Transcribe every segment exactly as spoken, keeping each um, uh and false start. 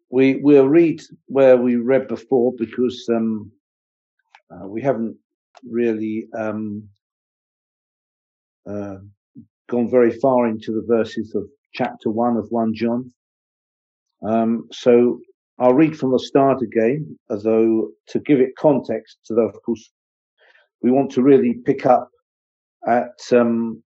we we'll read where we read before because um, uh, we haven't really um, uh, gone very far into the verses of chapter one of First John. Um, so I'll read from the start again, as though to give it context. So that, of course, we want to really pick up at um,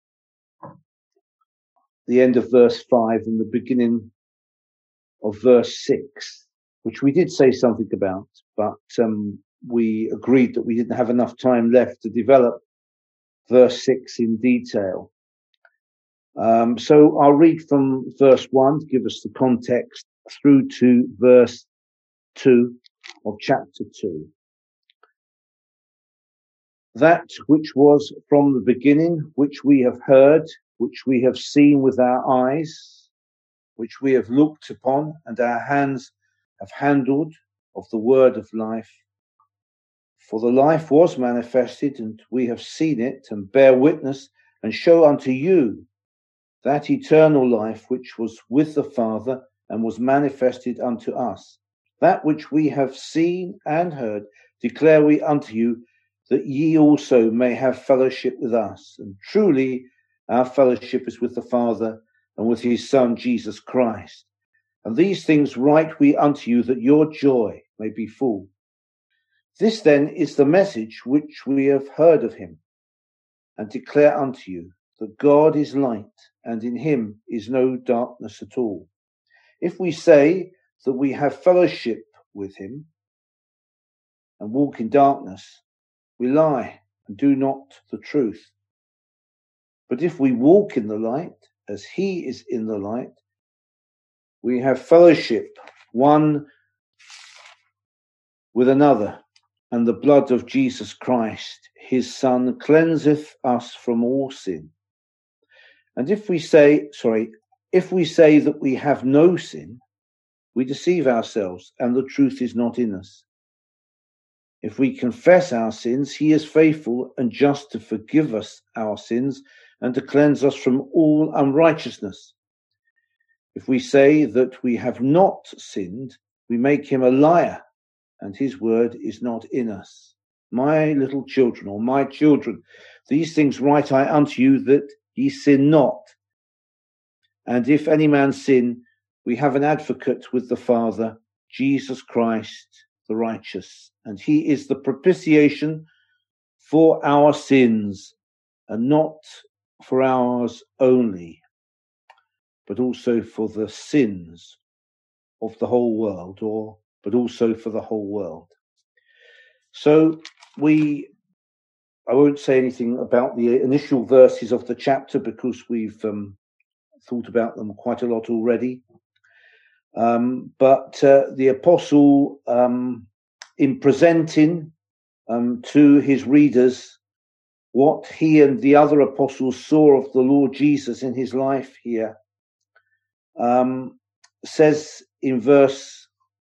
the end of verse five and the beginning of verse six, which we did say something about, but um, we agreed that we didn't have enough time left to develop verse six in detail. Um, so I'll read from verse one to give us the context through to verse two of chapter two. That which was from the beginning, which we have heard, which we have seen with our eyes, which we have looked upon, and our hands have handled of the word of life. For the life was manifested, and we have seen it, and bear witness, and show unto you that eternal life which was with the Father, and was manifested unto us. That which we have seen and heard declare we unto you, that ye also may have fellowship with us. And truly our fellowship is with the Father and with his Son Jesus Christ. And these things write we unto you, that your joy may be full. This then is the message which we have heard of him, and declare unto you, that God is light, and in him is no darkness at all. If we say that we have fellowship with him, and walk in darkness, we lie and do not the truth. But if we walk in the light, as he is in the light, we have fellowship one with another, and the blood of Jesus Christ, his Son, cleanseth us from all sin. And if we say, sorry, if we say that we have no sin, we deceive ourselves, and the truth is not in us. If we confess our sins, he is faithful and just to forgive us our sins and to cleanse us from all unrighteousness. If we say that we have not sinned, we make him a liar, and his word is not in us. My little children, or my children, these things write I unto you, that ye sin not. And if any man sin, we have an advocate with the Father, Jesus Christ the righteous, and he is the propitiation for our sins, and not for ours only, but also for the sins of the whole world, or but also for the whole world. So we, I won't say anything about the initial verses of the chapter because we've um, thought about them quite a lot already. Um, but uh, the apostle, um, in presenting um, to his readers what he and the other apostles saw of the Lord Jesus in his life here, um, says in verse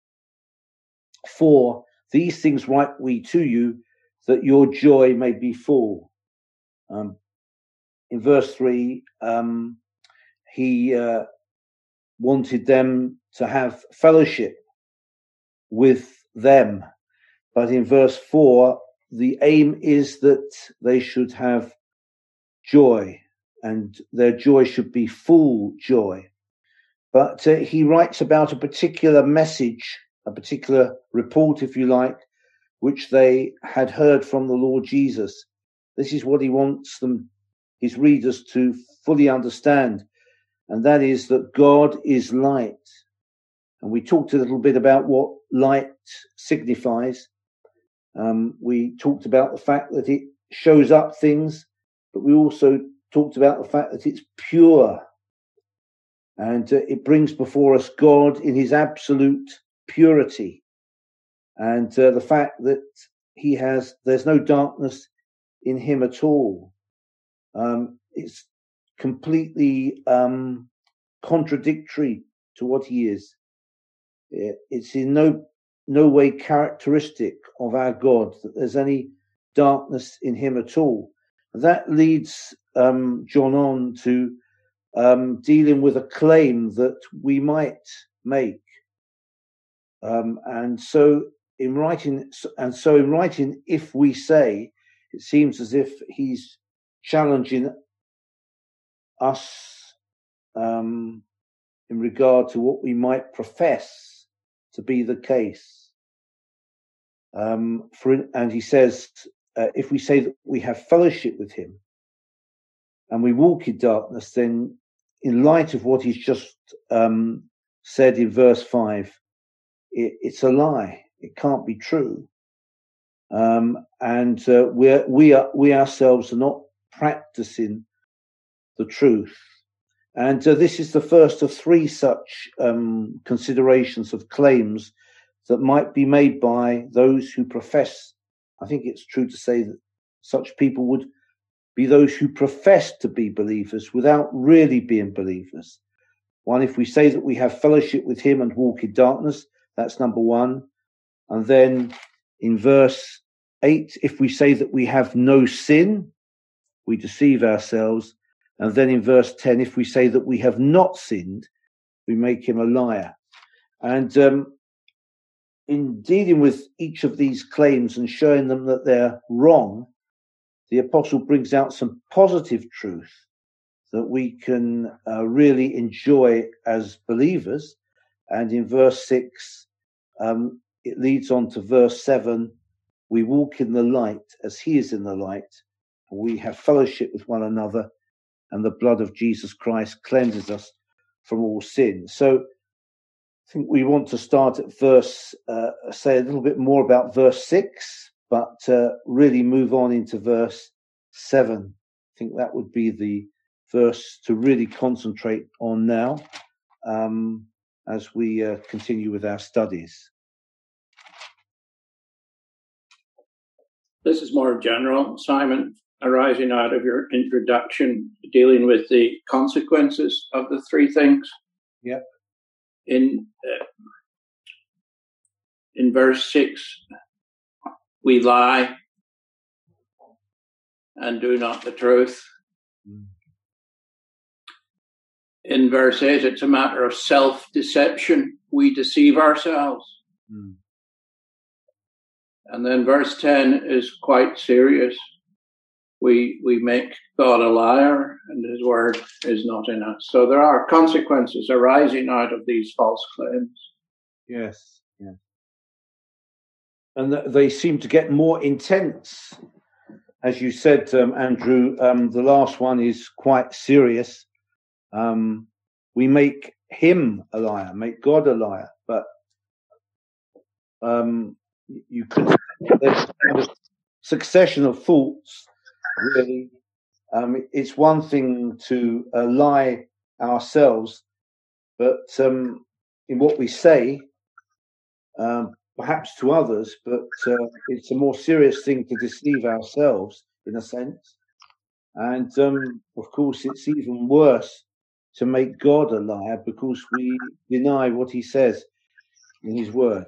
four, these things write we to you, that your joy may be full. Um, in verse three, um, he uh, wanted them to have fellowship with them. But in verse four, the aim is that they should have joy, and their joy should be full joy. But uh, he writes about a particular message, a particular report, if you like, which they had heard from the Lord Jesus. This is what he wants them, his readers, to fully understand, and that is that God is light. And we talked a little bit about what light signifies. Um, we talked about the fact that it shows up things, but we also talked about the fact that it's pure, and uh, it brings before us God in his absolute purity, and uh, the fact that he has, there's no darkness in him at all. Um, it's completely um, contradictory to what he is. It's in no no way characteristic of our God that there's any darkness in him at all. That leads um, John on to um, dealing with a claim that we might make. Um, and so in writing, and so in writing, if we say, it seems as if he's challenging us um, in regard to what we might profess to be the case. Um, for, and he says, uh, if we say that we have fellowship with him and we walk in darkness, then in light of what he's just um, said in verse five, it, it's a lie. It can't be true. Um, and uh, we're, we are, we ourselves are not practicing the truth. And uh, this is the first of three such um, considerations of claims that might be made by those who profess. I think it's true to say that such people would be those who profess to be believers without really being believers. One, if we say that we have fellowship with him and walk in darkness, that's number one. And then in verse eight, if we say that we have no sin, we deceive ourselves. And then in verse ten, if we say that we have not sinned, we make him a liar. And um, in dealing with each of these claims and showing them that they're wrong, the apostle brings out some positive truth that we can uh, really enjoy as believers. And in verse six, um, it leads on to verse seven. We walk in the light as he is in the light. We have fellowship with one another, and the blood of Jesus Christ cleanses us from all sin. So I think we want to start at verse, uh, say a little bit more about verse six, but uh, really move on into verse seven. I think that would be the verse to really concentrate on now um, as we uh, continue with our studies. This is more general, Simon, arising out of your introduction, dealing with the consequences of the three things. Yep. In uh, in verse six, we lie and do not the truth. Mm. In verse eight, it's a matter of self-deception. We deceive ourselves. Mm. And then verse ten is quite serious. We we make God a liar, and his word is not in us. So there are consequences arising out of these false claims. Yes, yes. And th- they seem to get more intense. As you said, um, Andrew, um, the last one is quite serious. Um, we make him a liar, make God a liar. But um, you could, there's kind of succession of thoughts, really. Um, it's one thing to uh, lie ourselves, but um, in what we say, um, perhaps to others, but uh, it's a more serious thing to deceive ourselves, in a sense. And, um, of course, it's even worse to make God a liar because we deny what he says in his word.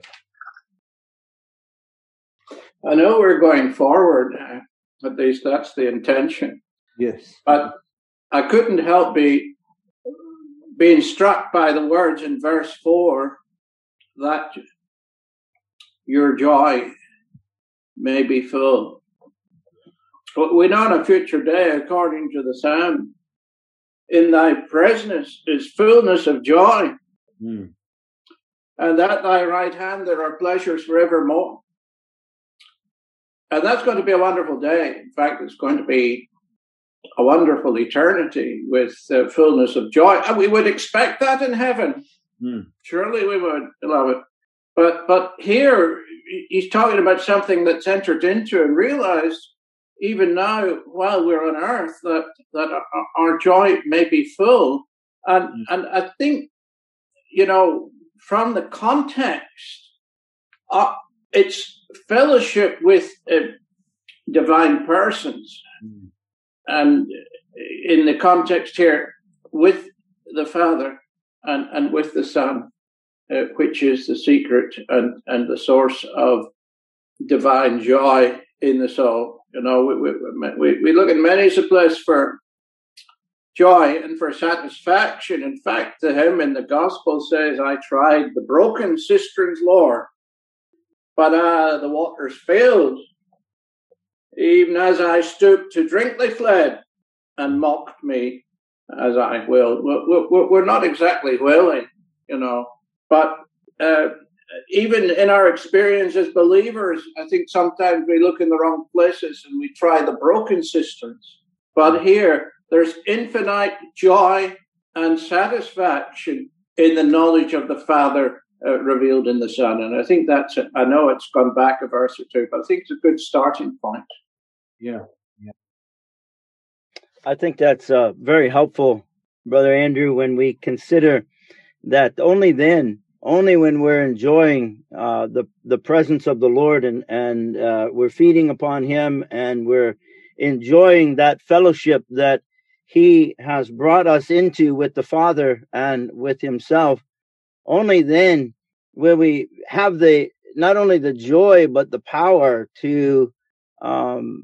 I know we're going forward, uh, at least that's the intention. Yes. But I couldn't help be being struck by the words in verse four that your joy may be full. But we know on a future day, according to the Psalm, in thy presence is fullness of joy. Mm. And at thy right hand there are pleasures forevermore. And that's going to be a wonderful day. In fact, it's going to be a wonderful eternity with uh, fullness of joy. And we would expect that in heaven. Mm. Surely we would, beloved. But but here, he's talking about something that's entered into and realized even now, while we're on earth, that, that our, our joy may be full. And, mm. and I think, you know, from the context, uh, it's fellowship with uh, divine persons. Mm. And in the context here, with the Father and, and with the Son, uh, which is the secret and, and the source of divine joy in the soul. You know, we we, we, we look at many a place for joy and for satisfaction. In fact, the hymn in the gospel says, I tried the broken cisterns, Lord, but uh, the waters failed. Even as I stooped to drink, they fled and mocked me as I will. We're, we're not exactly willing, you know, but uh, even in our experience as believers, I think sometimes we look in the wrong places and we try the broken cisterns. But here, there's infinite joy and satisfaction in the knowledge of the Father uh, revealed in the Son. And I think that's, a, I know it's gone back a verse or two, but I think it's a good starting point. Yeah. Yeah. I think that's uh, very helpful, Brother Andrew, when we consider that only then, only when we're enjoying uh, the the presence of the Lord and and uh, we're feeding upon Him and we're enjoying that fellowship that He has brought us into with the Father and with Himself, only then will we have the not only the joy but the power to um,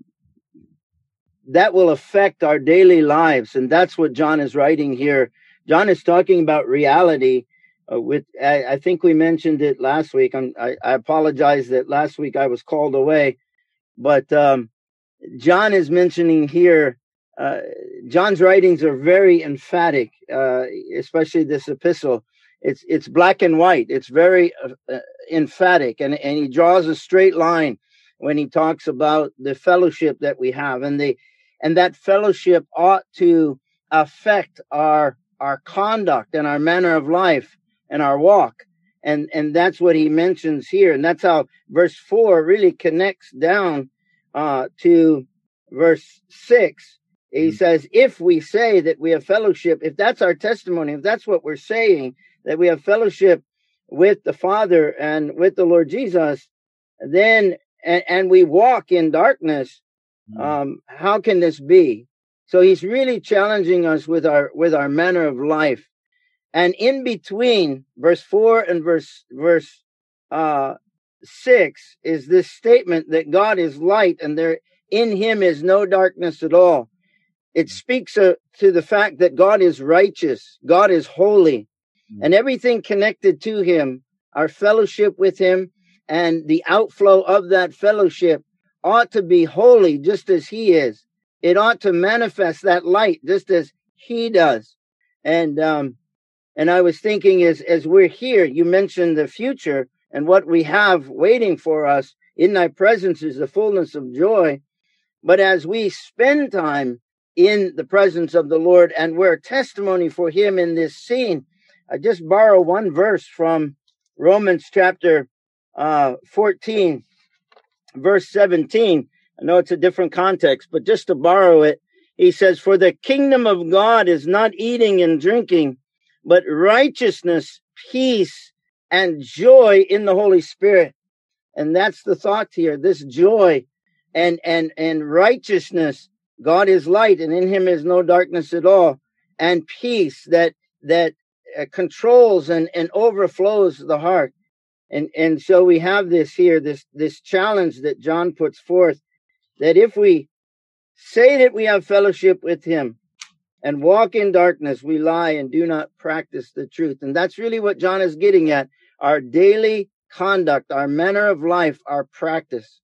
that will affect our daily lives, and that's what John is writing here. John is talking about reality. Uh, with I, I think we mentioned it last week. I'm, I, I apologize that last week I was called away, but um, John is mentioning here. Uh, John's writings are very emphatic, uh, especially this epistle. It's it's black and white. It's very uh, emphatic, and and he draws a straight line when he talks about the fellowship that we have, and the and that fellowship ought to affect our our conduct and our manner of life and our walk. And and that's what he mentions here. And that's how verse four really connects down uh, to verse six. He mm-hmm. says, if we say that we have fellowship, if that's our testimony, if that's what we're saying, that we have fellowship with the Father and with the Lord Jesus, then and, and we walk in darkness, mm-hmm. um, how can this be? So he's really challenging us with our with our manner of life. And in between verse four and verse verse uh, six is this statement that God is light and there in Him is no darkness at all. It speaks uh, to the fact that God is righteous, God is holy, mm-hmm. and everything connected to Him, our fellowship with Him, and the outflow of that fellowship ought to be holy, just as He is. It ought to manifest that light, just as He does. And um, And I was thinking as, as we're here, you mentioned the future and what we have waiting for us. In thy presence is the fullness of joy. But as we spend time in the presence of the Lord and we're a testimony for Him in this scene, I just borrow one verse from Romans chapter uh, fourteen, verse seventeen. I know it's a different context, but just to borrow it, he says, for the kingdom of God is not eating and drinking, but righteousness, peace, and joy in the Holy Spirit. And that's the thought here, this joy and, and, and righteousness. God is light, and in Him is no darkness at all. And peace that that uh, controls and, and overflows the heart. And, and so we have this here, this, this challenge that John puts forth, that if we say that we have fellowship with Him, and walk in darkness, we lie and do not practice the truth. And that's really what John is getting at. Our daily conduct, our manner of life, our practice.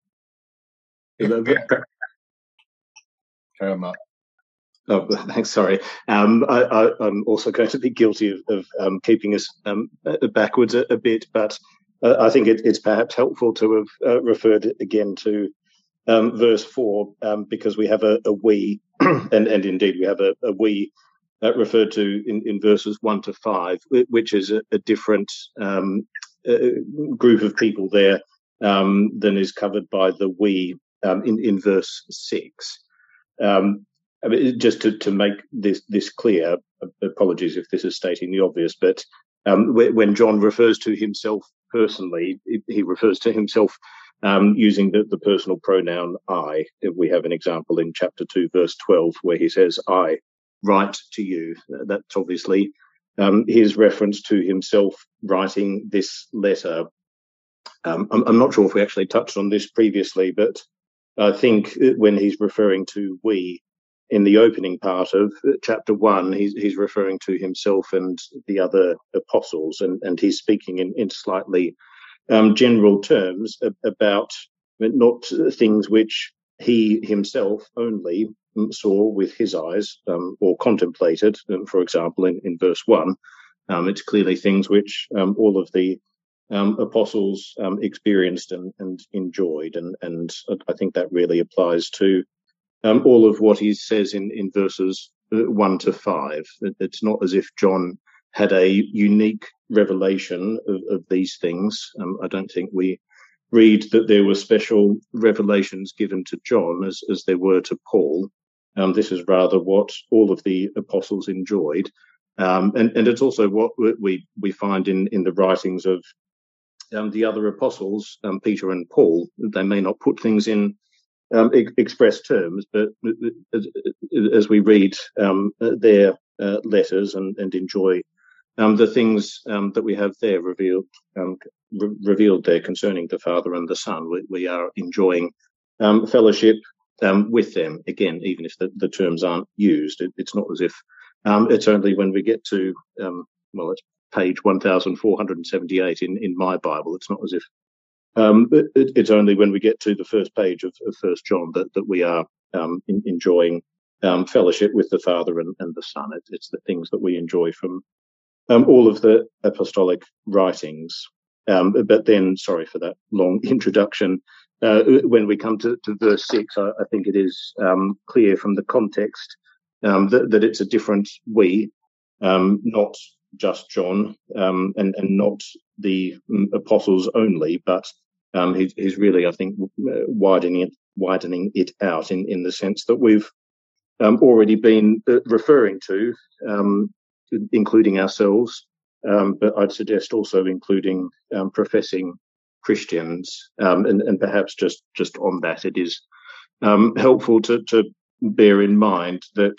Um, oh, thanks, sorry. Um, I, I, I'm also going to be guilty of, of um, keeping us um, backwards a, a bit, but uh, I think it, it's perhaps helpful to have uh, referred again to Um, verse four, um, because we have a, a we, and, and indeed we have a, a we uh, referred to in, in verses one to five, which is a, a different um, uh, group of people there um, than is covered by the we um, in, in verse six. Um, I mean, just to, to make this, this clear, apologies if this is stating the obvious, but um, when John refers to himself personally, he refers to himself Um, using the, the personal pronoun I. We have an example in chapter two, verse twelve, where he says, I write to you. That's obviously um, his reference to himself writing this letter. Um, I'm, I'm not sure if we actually touched on this previously, but I think when he's referring to we, in the opening part of chapter one, he's, he's referring to himself and the other apostles, and, and he's speaking in, in slightly um, general terms about not things which he himself only saw with his eyes um, or contemplated. Um, for example, in, in verse one, um, it's clearly things which um, all of the um, apostles um, experienced and, and enjoyed, and, and I think that really applies to Um, all of what he says in, in verses one to five. It, it's not as if John had a unique revelation of, of these things. Um, I don't think we read that there were special revelations given to John as, as there were to Paul. Um, this is rather what all of the apostles enjoyed. Um, and, and it's also what we, we find in, in the writings of um, the other apostles, um, Peter and Paul. They may not put things in Um, ex- express terms, but as, as we read um, their uh, letters and, and enjoy um, the things um, that we have there revealed um, re- revealed there concerning the Father and the Son, we, we are enjoying um, fellowship um, with them. Again, even if the, the terms aren't used, it, it's not as if um, it's only when we get to um, well, it's page one thousand four hundred seventy-eight in, in my Bible. It's not as if Um, it, it's only when we get to the first page of, of First John that, that we are um, in, enjoying um, fellowship with the Father and, and the Son. It, it's the things that we enjoy from um, all of the apostolic writings. Um, but then, sorry for that long introduction. Uh, when we come to, to verse six, I, I think it is um, clear from the context um, that, that it's a different we, um, not just John, um, and, and not the apostles only, but um, he's, he's really, I think, widening it, widening it out in, in the sense that we've um, already been referring to, um, including ourselves, um, but I'd suggest also including um, professing Christians, um, and, and perhaps just, just on that, it is um, helpful to, to bear in mind that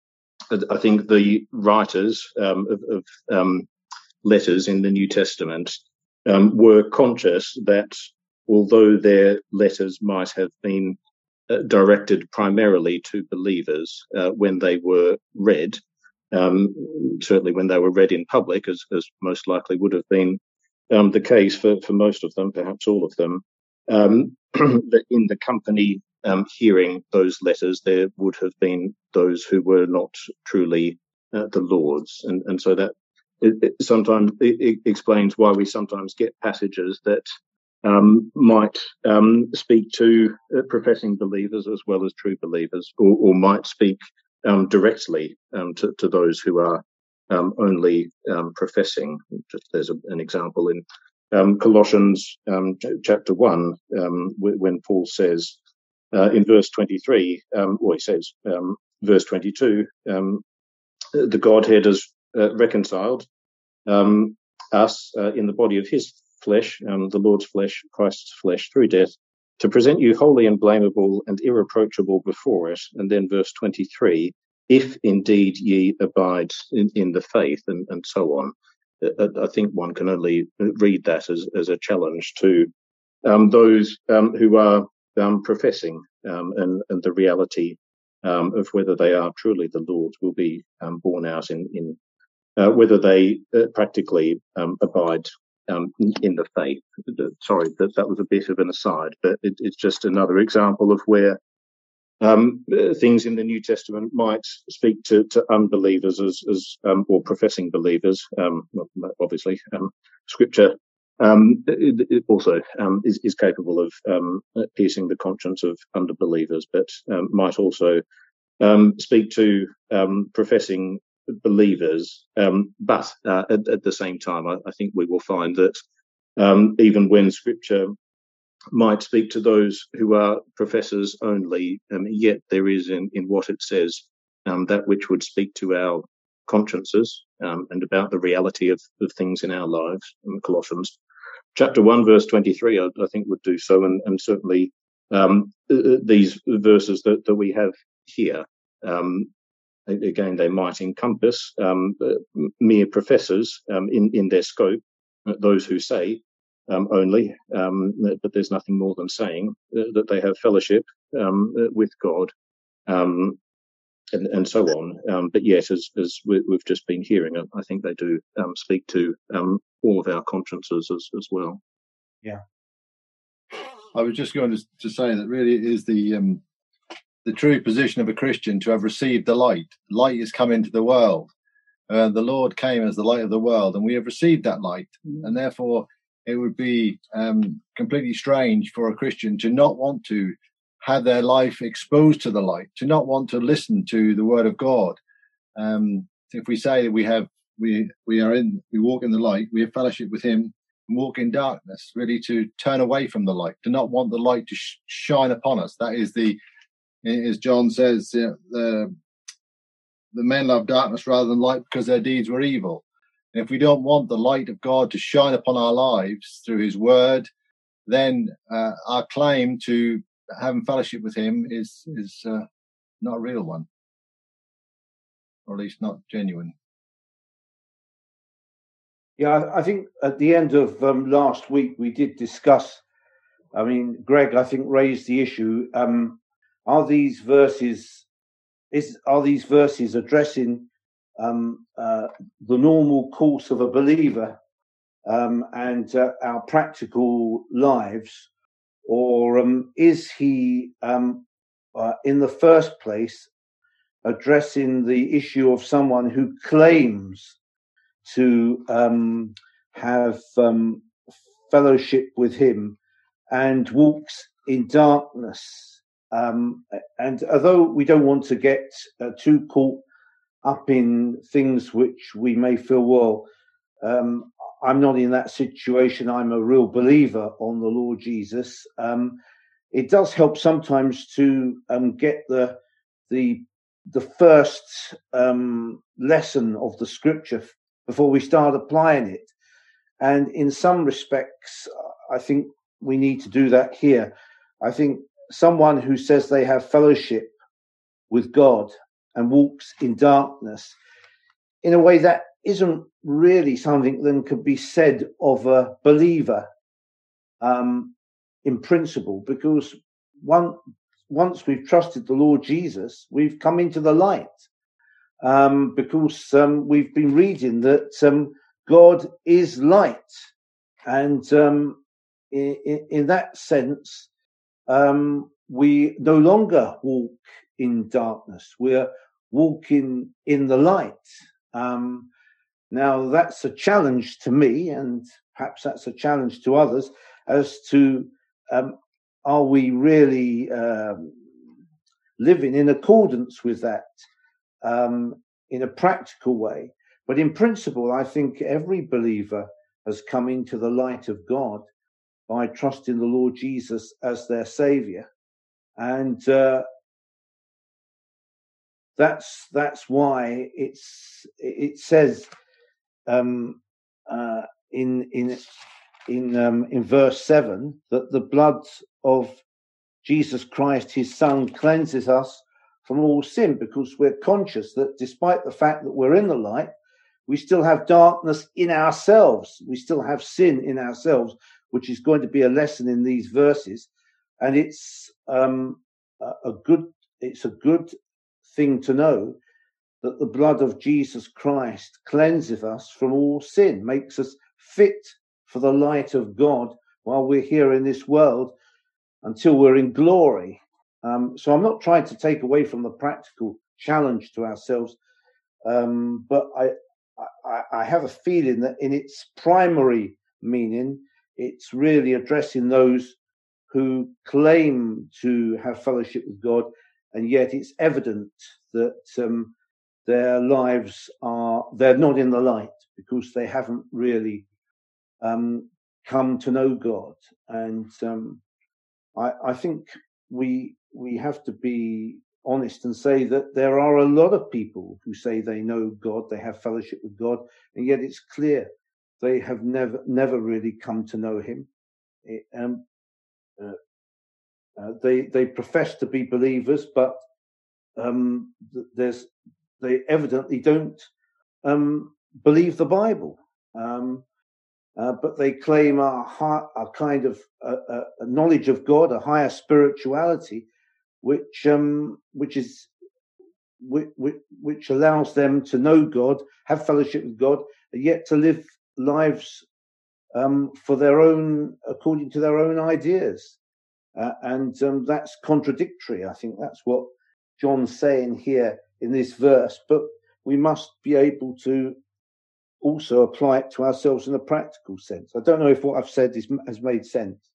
I think the writers um, of, of um, letters in the New Testament um, were conscious that although their letters might have been uh, directed primarily to believers uh, when they were read, um, certainly when they were read in public, as, as most likely would have been um, the case for, for most of them, perhaps all of them, um, that in the company Um, hearing those letters, there would have been those who were not truly uh, the Lord's, and and so that it, it sometimes it, it explains why we sometimes get passages that um, might um, speak to uh, professing believers as well as true believers, or, or might speak um, directly um, to, to those who are um, only um, professing. Just there's a, an example in um, Colossians um, chapter one um, when Paul says. Uh, in verse twenty-three, um, or he says, um, verse twenty-two, um, the Godhead has uh, reconciled um, us uh, in the body of his flesh, um, the Lord's flesh, Christ's flesh, through death, to present you holy and blamable and irreproachable before it. And then verse twenty-three, if indeed ye abide in, in the faith, and, and so on. I, I think one can only read that as, as a challenge to um, those um, who are Um, professing um, and, and the reality um, of whether they are truly the Lord's will be um, borne out in, in uh, whether they uh, practically um, abide um, in the faith. Sorry, that, that was a bit of an aside, but it, it's just another example of where um, things in the New Testament might speak to, to unbelievers as, as um, or professing believers. Um, obviously, um, Scripture Um, it, it also um, is, is capable of um, piercing the conscience of unbelievers, but um, might also um, speak to um, professing believers. Um, but uh, at, at the same time, I, I think we will find that um, even when Scripture might speak to those who are professors only, um, yet there is in, in what it says um, that which would speak to our consciences um, and about the reality of, of things in our lives. In Colossians chapter one, verse twenty-three, I, I think would do so, and, and certainly um, these verses that, that we have here, um, again, they might encompass um, mere professors um, in, in their scope, those who say um, only, um, but there's nothing more than saying uh, that they have fellowship um, with God. Um, and, and so on. Um, but yet, as, as we, we've just been hearing, I think they do um, speak to um, all of our consciences as, as well. Yeah. I was just going to, to say that really it is the um, the true position of a Christian to have received the light. Light has come into the world. Uh, the Lord came as the light of the world, and we have received that light. Mm. And therefore, it would be um, completely strange for a Christian to not want to have their life exposed to the light, to not want to listen to the Word of God. Um, if we say that we have, we we are in, we walk in the light, we have fellowship with Him, and walk in darkness, really to turn away from the light, to not want the light to sh- shine upon us. That is the, as John says, uh, the the men love darkness rather than light because their deeds were evil. And if we don't want the light of God to shine upon our lives through His Word, then uh, our claim to having fellowship with Him is is uh, not a real one, or at least not genuine. Yeah, I think at the end of um, last week we did discuss. I mean, Greg, I think raised the issue: um, are these verses is are these verses addressing um, uh, the normal course of a believer um, and uh, our practical lives, or um, is he um, uh, in the first place addressing the issue of someone who claims to um, have um, fellowship with Him and walks in darkness? Um, and although we don't want to get uh, too caught up in things which we may feel, well, um, I'm not in that situation, I'm a real believer on the Lord Jesus. Um, it does help sometimes to um, get the the the first um, lesson of the Scripture before we start applying it. And in some respects, I think we need to do that here. I think someone who says they have fellowship with God and walks in darkness, in a way that isn't really something that could be said of a believer um, in principle, because one, once we've trusted the Lord Jesus, we've come into the light. Um, because um, we've been reading that um, God is light. And um, in, in that sense, um, we no longer walk in darkness. We're walking in the light. Um, now, that's a challenge to me, and perhaps that's a challenge to others, as to um, are we really um, living in accordance with that? Um, in a practical way. But in principle, I think every believer has come into the light of God by trusting the Lord Jesus as their Saviour. And uh, that's that's why it's it says um, uh, in in in um, in verse seven that the blood of Jesus Christ, His Son, cleanses us from all sin, because we're conscious that despite the fact that we're in the light, we still have darkness in ourselves. We still have sin in ourselves, which is going to be a lesson in these verses. And it's um, a good, it's a good thing to know that the blood of Jesus Christ cleanseth us from all sin, makes us fit for the light of God while we're here in this world until we're in glory. Um, so I'm not trying to take away from the practical challenge to ourselves, um, but I, I, I have a feeling that in its primary meaning, it's really addressing those who claim to have fellowship with God, and yet it's evident that um, their lives are, they're not in the light because they haven't really um, come to know God. And um, I, I think we we have to be honest and say that there are a lot of people who say they know God, they have fellowship with God, and yet it's clear they have never never really come to know Him. It, um, uh, uh, they they profess to be believers, but um, there's they evidently don't um, believe the Bible. Um, Uh, but they claim a, high, a kind of a, a knowledge of God, a higher spirituality, which um, which is which, which allows them to know God, have fellowship with God, and yet to live lives um, for their own, according to their own ideas. Uh, and um, that's contradictory. I think that's what John's saying here in this verse. But we must be able to also apply it to ourselves in a practical sense. I don't know if what I've said is, has made sense.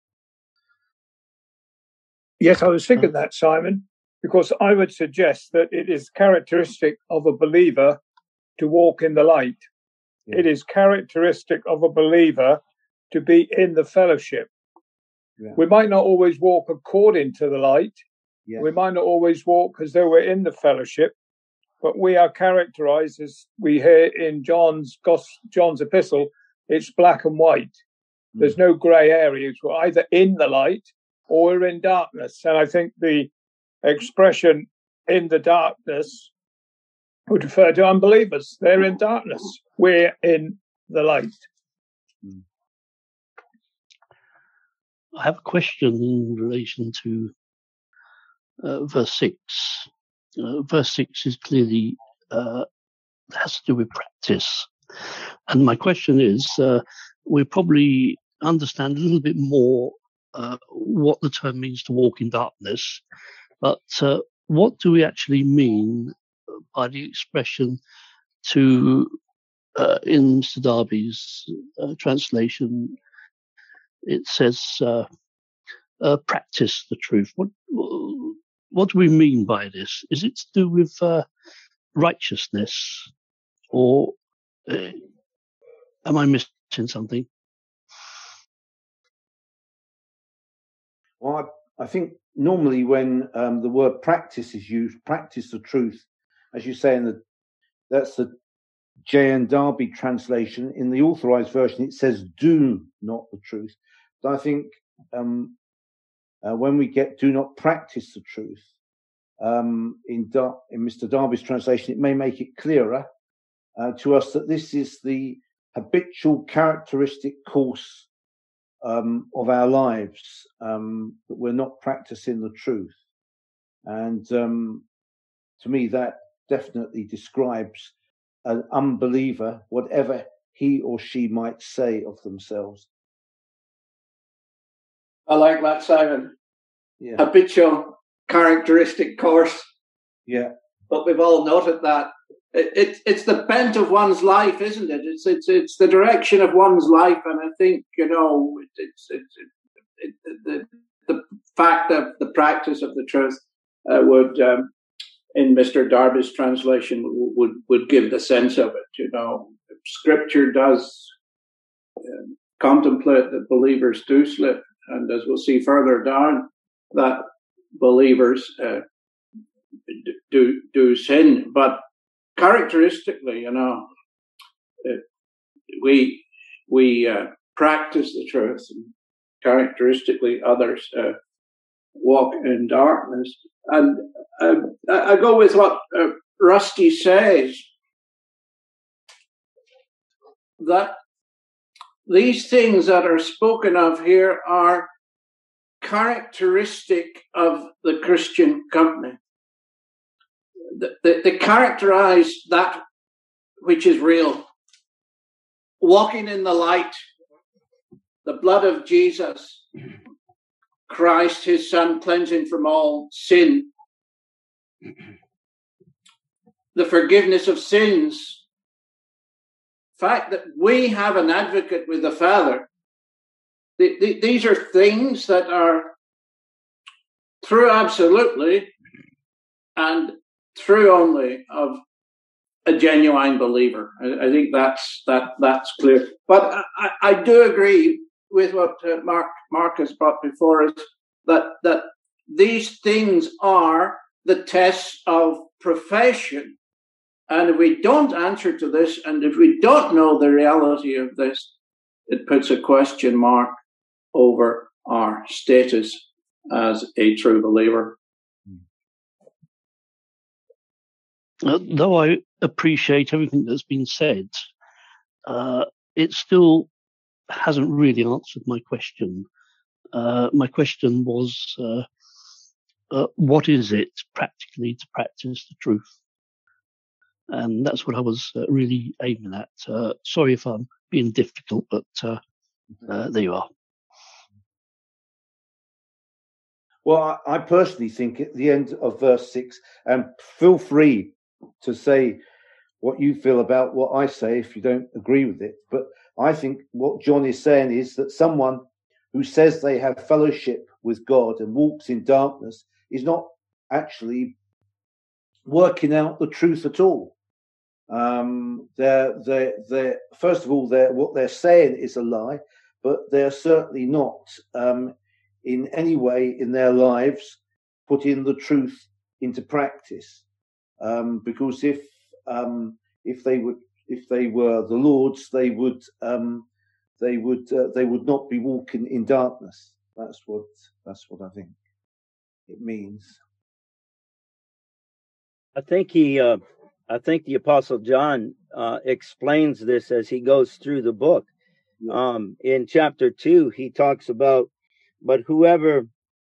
Yes, I was thinking that, Simon, because I would suggest that it is characteristic of a believer to walk in the light. Yeah. It is characteristic of a believer to be in the fellowship. Yeah. We might not always walk according to the light. Yeah. We might not always walk as though we're in the fellowship, but we are characterized, as we hear in John's John's epistle, it's black and white. Mm. There's no grey areas. We're either in the light or we're in darkness. And I think the expression in the darkness would refer to unbelievers. They're in darkness. We're in the light. Mm. I have a question in relation to uh, verse six. Uh, verse six is clearly uh, has to do with practice, and my question is: uh, we probably understand a little bit more uh, what the term means to walk in darkness, but uh, what do we actually mean by the expression to, uh, in Mister Darby's uh, translation? It says, uh, uh, practice the truth. What what do we mean by this? Is it to do with uh, righteousness, or uh, am I missing something? Well, I, I think normally when um, the word practice is used, practice the truth, as you say in the, that's the J N Darby translation. In the authorized version, it says do not the truth. I think um, uh, when we get "do not practice the truth" um, in, Dar- in Mister Darby's translation, it may make it clearer uh, to us that this is the habitual characteristic course um, of our lives, um, that we're not practicing the truth. And um, to me, that definitely describes an unbeliever, whatever he or she might say of themselves. I like that, Simon. Yeah. Habitual characteristic course. Yeah. But we've all noted that it, it, it's the bent of one's life, isn't it? It's it's it's the direction of one's life, and I think you know it's it's it, it, the the fact of the practice of the truth uh, would, um, in Mister Darby's translation, would would give the sense of it. You know, Scripture does um, contemplate that believers do slip. And as we'll see further down, that believers uh, do do sin, but characteristically, you know, uh, we we uh, practice the truth, and characteristically, others uh, walk in darkness. And uh, I go with what uh, Rusty says, that these things that are spoken of here are characteristic of the Christian company. They, they characterize that which is real. Walking in the light, the blood of Jesus, Christ, his Son, cleansing from all sin, the forgiveness of sins, fact that we have an advocate with the Father. The, the, these are things that are true absolutely and true only of a genuine believer. I, I think that's that that's clear. But I, I do agree with what uh, Mark Marcus brought before us, that that these things are the tests of profession. And if we don't answer to this, and if we don't know the reality of this, it puts a question mark over our status as a true believer. Uh, though I appreciate everything that's been said, uh, it still hasn't really answered my question. Uh, my question was, uh, uh, what is it practically to practice the truth? And that's what I was uh, really aiming at. Uh, sorry if I'm being difficult, but uh, uh, there you are. Well, I, I personally think at the end of verse six, and feel free to say what you feel about what I say if you don't agree with it. But I think what John is saying is that someone who says they have fellowship with God and walks in darkness is not actually working out the truth at all. Um, they're, they're, they're, first of all, they're, what they're saying is a lie, but they're certainly not um, in any way in their lives putting the truth into practice. Um, because if um, if they would, if they were the Lord's, they would um, they would uh, they would not be walking in darkness. That's what that's what I think it means. I think he, uh, I think the Apostle John uh, explains this as he goes through the book. Um, in chapter two, he talks about, but whoever,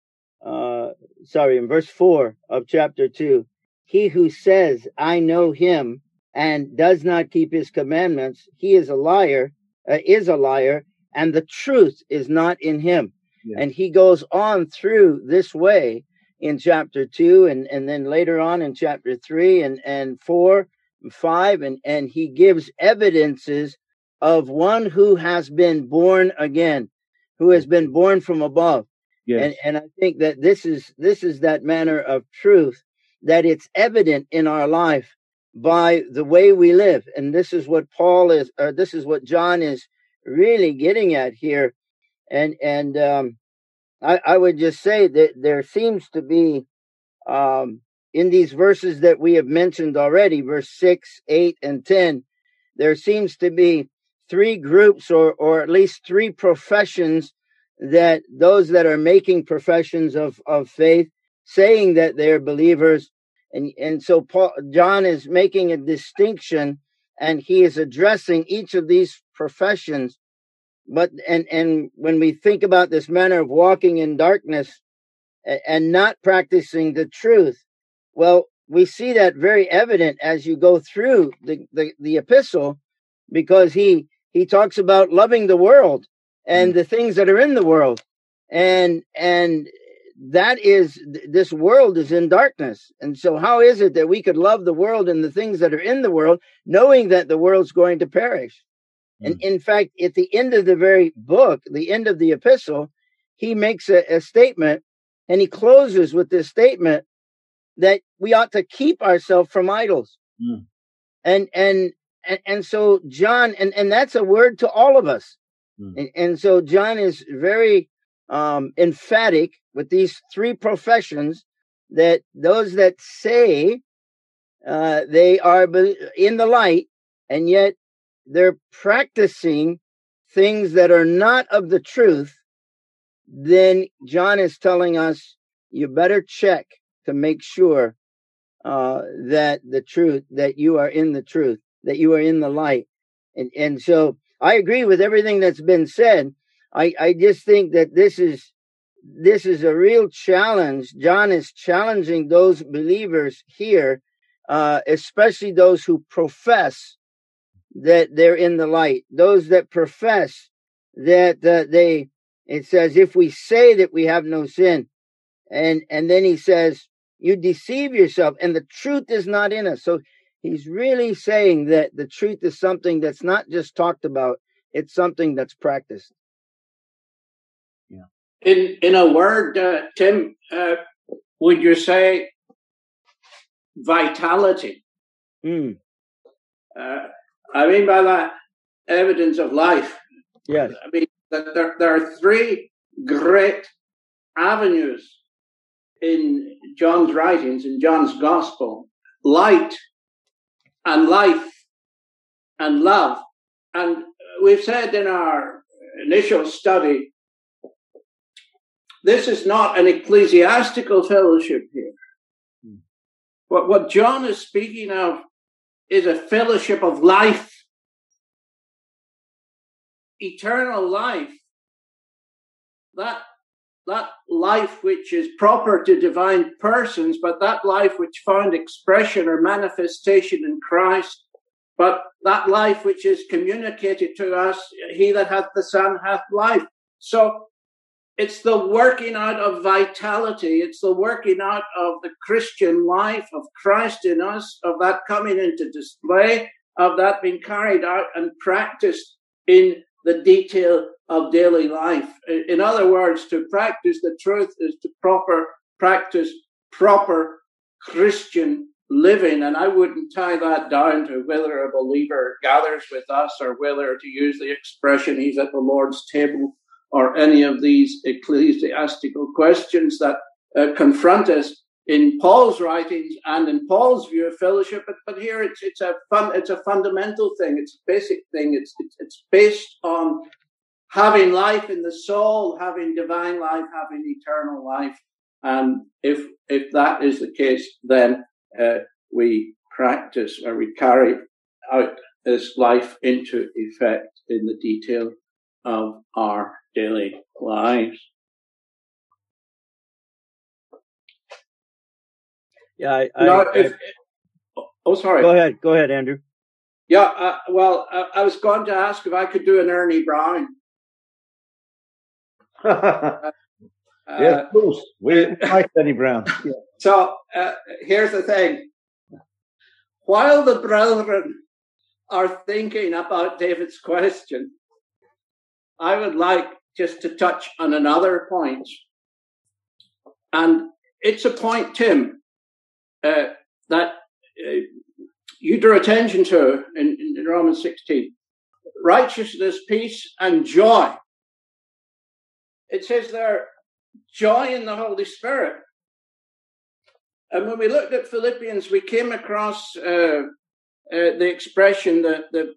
uh, sorry, in verse four of chapter two, he who says, I know him, and does not keep his commandments, he is a liar, uh, is a liar, and the truth is not in him. Yeah. And he goes on through this way in chapter two, and, and then later on in chapter three and, and four, and five, and, and he gives evidences of one who has been born again, who has been born from above. Yes. And, and I think that this is this is that manner of truth, that it's evident in our life by the way we live. And this is what Paul is, or this is what John is really getting at here. And and um, I, I would just say that there seems to be um, in these verses that we have mentioned already, verse six, eight, and ten, there seems to be three groups, or or at least three professions, that those that are making professions of, of faith, saying that they're believers. And, and so Paul, John is making a distinction, and he is addressing each of these professions. But, and, and when we think about this manner of walking in darkness and, and not practicing the truth, well, we see that very evident as you go through the, the, the epistle, because he, he talks about loving the world and mm. the things that are in the world. And, and, that is, this world is in darkness. And so how is it that we could love the world and the things that are in the world, knowing that the world's going to perish? Mm. And in fact, at the end of the very book, the end of the epistle, he makes a, a statement, and he closes with this statement that we ought to keep ourselves from idols. Mm. And, and, and, and so John, and, and that's a word to all of us. Mm. And, and so John is very um, emphatic with these three professions, that those that say uh, they are in the light, and yet they're practicing things that are not of the truth, then John is telling us you better check to make sure uh, that the truth, that you are in the truth, that you are in the light. And, and so I agree with everything that's been said. I, I just think that this is This is a real challenge. John is challenging those believers here, uh, especially those who profess that they're in the light. Those that profess that uh, they, it says, if we say that we have no sin, and and then he says, you deceive yourself, and the truth is not in us. So he's really saying that the truth is something that's not just talked about; it's something that's practiced. In in a word, uh, Tim, uh, would you say vitality? Mm. Uh, I mean by that evidence of life. Yes. I mean that there there are three great avenues in John's writings, in John's gospel: light and life and love. And we've said in our initial study, this is not an ecclesiastical fellowship here. Hmm. What, what John is speaking of is a fellowship of life, eternal life, that that life which is proper to divine persons, but that life which found expression or manifestation in Christ, but that life which is communicated to us, he that hath the Son hath life. So it's the working out of vitality. It's the working out of the Christian life of Christ in us, of that coming into display, of that being carried out and practiced in the detail of daily life. In other words, to practice the truth is to proper practice proper Christian living. And I wouldn't tie that down to whether a believer gathers with us or whether, to use the expression, he's at the Lord's table, or any of these ecclesiastical questions that uh, confront us in Paul's writings and in Paul's view of fellowship. But, but here it's it's a fun, it's a fundamental thing. It's a basic thing. It's, it's it's based on having life in the soul, having divine life, having eternal life. And if if that is the case, then uh, we practice or we carry out this life into effect in the detail of our daily lives. Yeah, I, I, now, I, if, oh, sorry. Go ahead, go ahead, Andrew. Yeah, uh, well, I, I was going to ask if I could do an Ernie Brown. uh, yes, of course. We like Ernie Brown. Yeah. So uh, here's the thing. While the brethren are thinking about David's question, I would like just to touch on another point. And it's a point, Tim, uh, that uh, you drew attention to in, in Romans sixteen. Righteousness, peace, and joy. It says there, joy in the Holy Spirit. And when we looked at Philippians, we came across uh, uh, the expression that the,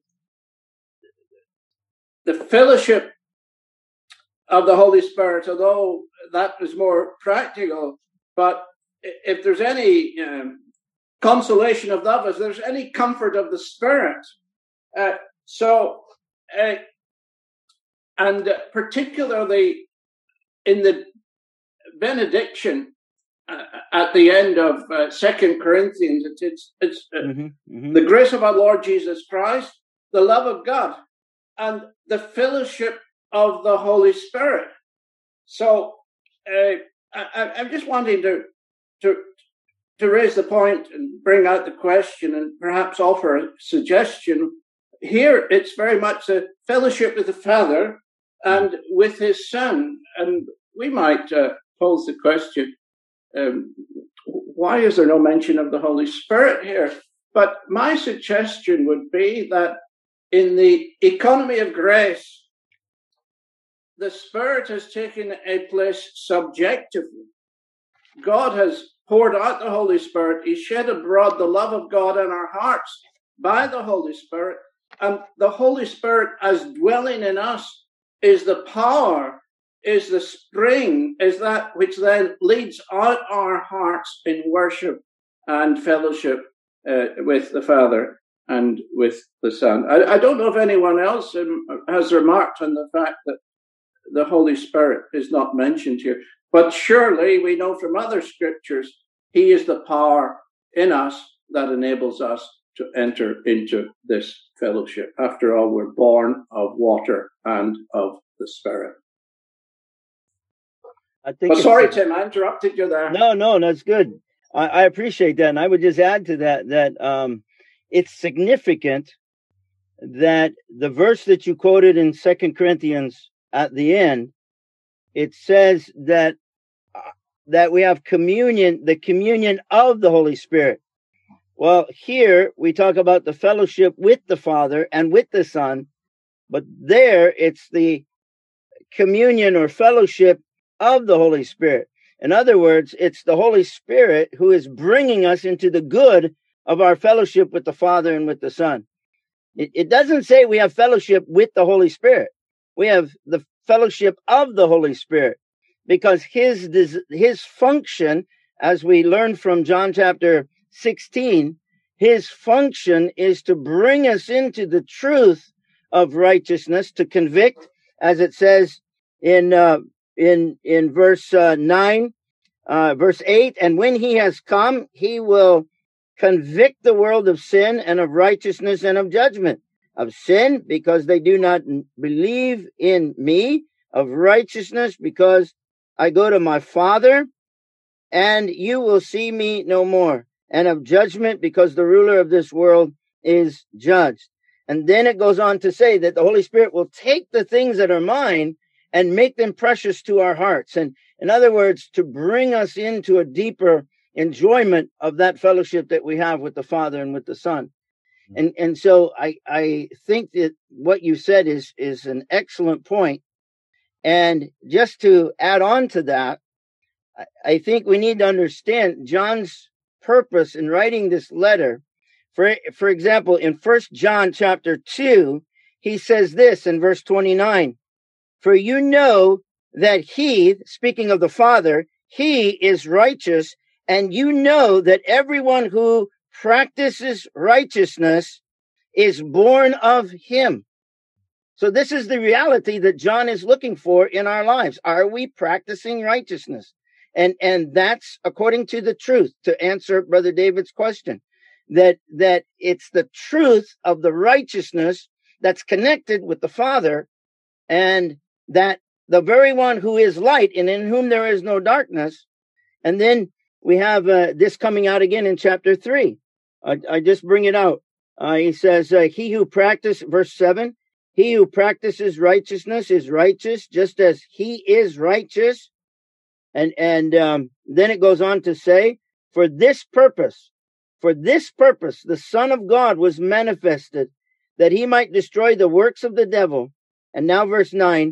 the fellowship of the Holy Spirit, although that was more practical. But if there's any um, consolation of love, if there's any comfort of the Spirit, uh, so, uh, and particularly in the benediction uh, at the end of uh, Second Corinthians, it's, it's, it's uh, mm-hmm, mm-hmm. the grace of our Lord Jesus Christ, the love of God, and the fellowship of the Holy Spirit. So uh, I, I'm just wanting to, to to raise the point and bring out the question and perhaps offer a suggestion. Here it's very much a fellowship with the Father and with his Son. And we might uh, pose the question, um, why is there no mention of the Holy Spirit here? But my suggestion would be that in the economy of grace, the Spirit has taken a place subjectively. God has poured out the Holy Spirit. He shed abroad the love of God in our hearts by the Holy Spirit. And the Holy Spirit, as dwelling in us, is the power, is the spring, is that which then leads out our hearts in worship and fellowship uh, with the Father and with the Son. I, I don't know if anyone else um, has remarked on the fact that the Holy Spirit is not mentioned here. But surely we know from other scriptures, he is the power in us that enables us to enter into this fellowship. After all, we're born of water and of the Spirit. I think but sorry, Tim, I interrupted you there. No, no, that's good. I, I appreciate that. And I would just add to that, that um, it's significant that the verse that you quoted in Second Corinthians at the end, it says that uh, that we have communion, the communion of the Holy Spirit. Well, here we talk about the fellowship with the Father and with the Son, but there it's the communion or fellowship of the Holy Spirit. In other words, it's the Holy Spirit who is bringing us into the good of our fellowship with the Father and with the Son. It, it doesn't say we have fellowship with the Holy Spirit. We have the fellowship of the Holy Spirit, because his his function, as we learned from John chapter sixteen, his function is to bring us into the truth of righteousness, to convict, as it says in uh, in in verse uh, nine, uh, verse eight, and when he has come, he will convict the world of sin and of righteousness and of judgment. Of sin, because they do not believe in me. Of righteousness, because I go to my Father, and you will see me no more. And of judgment, because the ruler of this world is judged. And then it goes on to say that the Holy Spirit will take the things that are mine and make them precious to our hearts. And in other words, to bring us into a deeper enjoyment of that fellowship that we have with the Father and with the Son. And and so I, I think that what you said is, is an excellent point. And just to add on to that, I, I think we need to understand John's purpose in writing this letter. For, for example, in First John chapter two, he says this in verse twenty-nine, for you know that he, speaking of the Father, he is righteous, and you know that everyone who practices righteousness is born of him. So this is the reality that John is looking for in our lives. Are we practicing righteousness? And and that's according to the truth, to answer Brother David's question, that that it's the truth of the righteousness that's connected with the Father, and that the very one who is light and in whom there is no darkness. And then we have uh, this coming out again in chapter three. I, I just bring it out. Uh, he says, uh, he who practices, verse seven, he who practices righteousness is righteous, just as he is righteous. And, and um, then it goes on to say, for this purpose, for this purpose, the Son of God was manifested, that he might destroy the works of the devil. And now verse nine,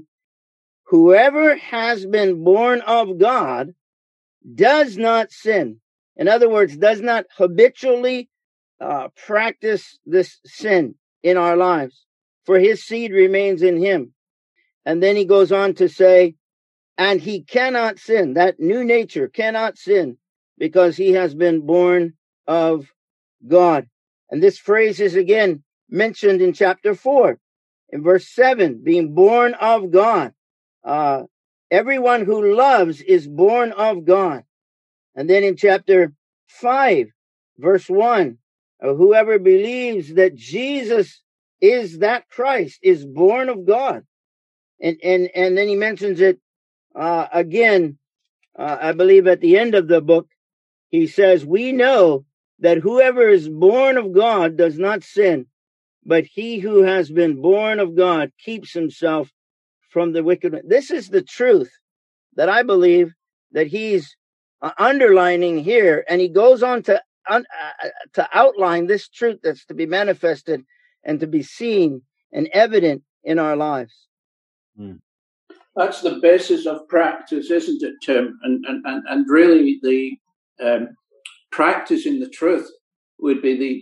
whoever has been born of God does not sin. In other words, does not habitually uh, practice this sin in our lives, for his seed remains in him. And then he goes on to say, and he cannot sin. That new nature cannot sin because he has been born of God. And this phrase is again mentioned in chapter four, in verse seven, being born of God. Uh, everyone who loves is born of God. And then in chapter five, verse one, uh, whoever believes that Jesus is that Christ is born of God. And, and, and then he mentions it uh, again, uh, I believe at the end of the book, he says, we know that whoever is born of God does not sin, but he who has been born of God keeps himself from the wicked one. This is the truth that I believe that he's uh, underlining here. And he goes on to, un, uh, to outline this truth that's to be manifested and to be seen and evident in our lives. Mm. That's the basis of practice, isn't it, Tim? And and, and, and really the um, practice in the truth would be the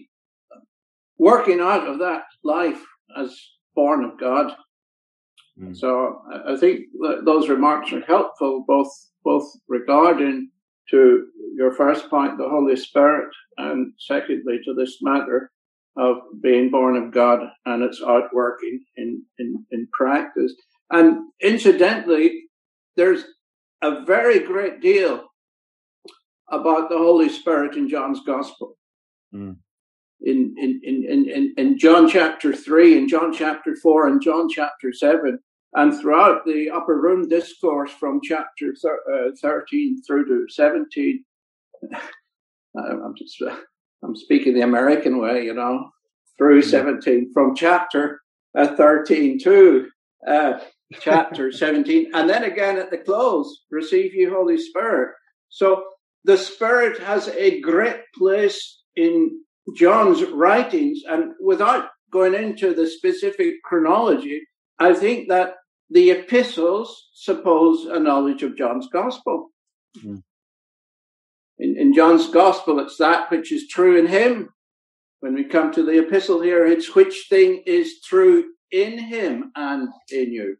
working out of that life as born of God. Mm. So I think that those remarks are helpful, both both regarding to your first point, the Holy Spirit, and secondly to this matter of being born of God and its outworking in, in, in practice. And incidentally, there's a very great deal about the Holy Spirit in John's Gospel. Mm. In, in, in, in, in John chapter three, in John chapter four, and John chapter seven, and throughout the upper room discourse from chapter thirteen through to seventeen. I'm just, uh, I'm speaking the American way, you know, through mm-hmm. seventeen, from chapter uh, thirteen to uh, chapter seventeen, and then again at the close, receive ye Holy Spirit. So the Spirit has a great place in John's writings, and without going into the specific chronology, I think that the epistles suppose a knowledge of John's Gospel. Mm. In, in John's Gospel, it's that which is true in him. When we come to the epistle here, it's which thing is true in him and in you.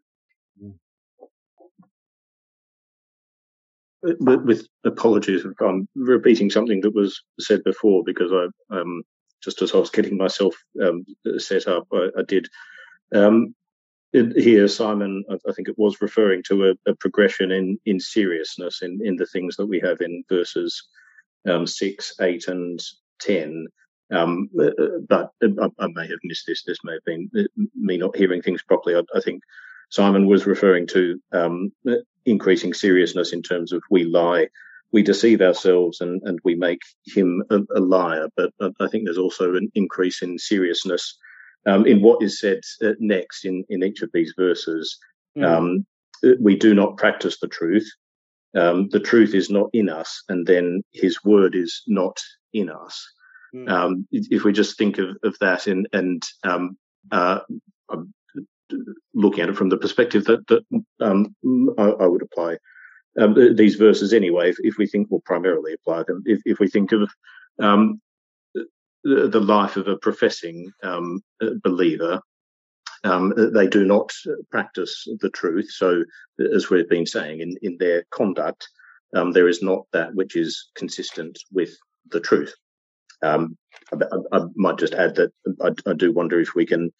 With, with apologies if I'm repeating something that was said before, because I, um, just as I was getting myself um, set up, I, I did. Um, here, Simon, I think it was referring to a, a progression in, in seriousness in, in the things that we have in verses um, six, eight, and ten. Um, but I, I may have missed this. This may have been me not hearing things properly. I, I think Simon was referring to um, increasing seriousness in terms of we lie, we deceive ourselves, and, and we make him a, a liar. But I think there's also an increase in seriousness um, in what is said uh, next in, in each of these verses. Mm. Um, we do not practice the truth. Um, the truth is not in us, and then his word is not in us. Mm. Um, if we just think of, of that and, and um, uh, looking at it from the perspective that, that um, I, I would apply um, these verses anyway, if, if we think, well, primarily apply them, if, if we think of um, the, the life of a professing um, believer, um, they do not practice the truth. So, as we've been saying, in, in their conduct, um, there is not that which is consistent with the truth. Um, I, I might just add that I, I do wonder if we can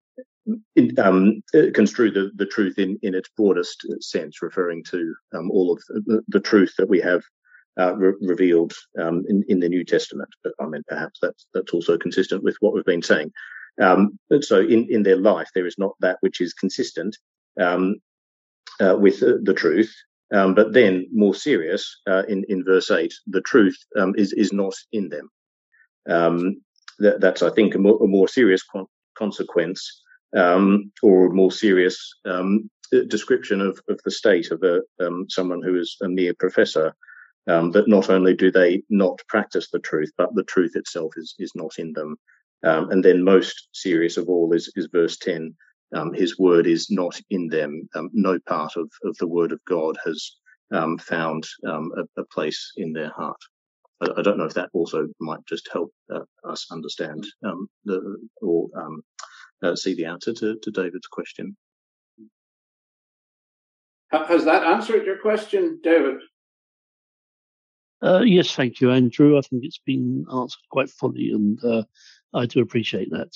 in, um, construe the, the truth in, in its broadest sense, referring to um, all of the, the truth that we have uh, re- revealed um, in, in the New Testament. But I mean, perhaps that's that's also consistent with what we've been saying. Um, so, in, in their life, there is not that which is consistent um, uh, with uh, the truth. Um, but then, more serious, uh, in in verse eight, the truth um, is is not in them. Um, that, that's, I think, a more, a more serious con- consequence, um, or a more serious um, description of, of the state of a um, someone who is a mere professor. Um, that not only do they not practice the truth, but the truth itself is is not in them. Um, and then, most serious of all is is verse ten. Um, his word is not in them. Um, no part of, of the word of God has um, found um, a, a place in their heart. I, I don't know if that also might just help uh, us understand um, the, or um, uh, see the answer to, to David's question. Has that answered your question, David? Uh, yes, thank you, Andrew. I think it's been answered quite fully, and uh, I do appreciate that.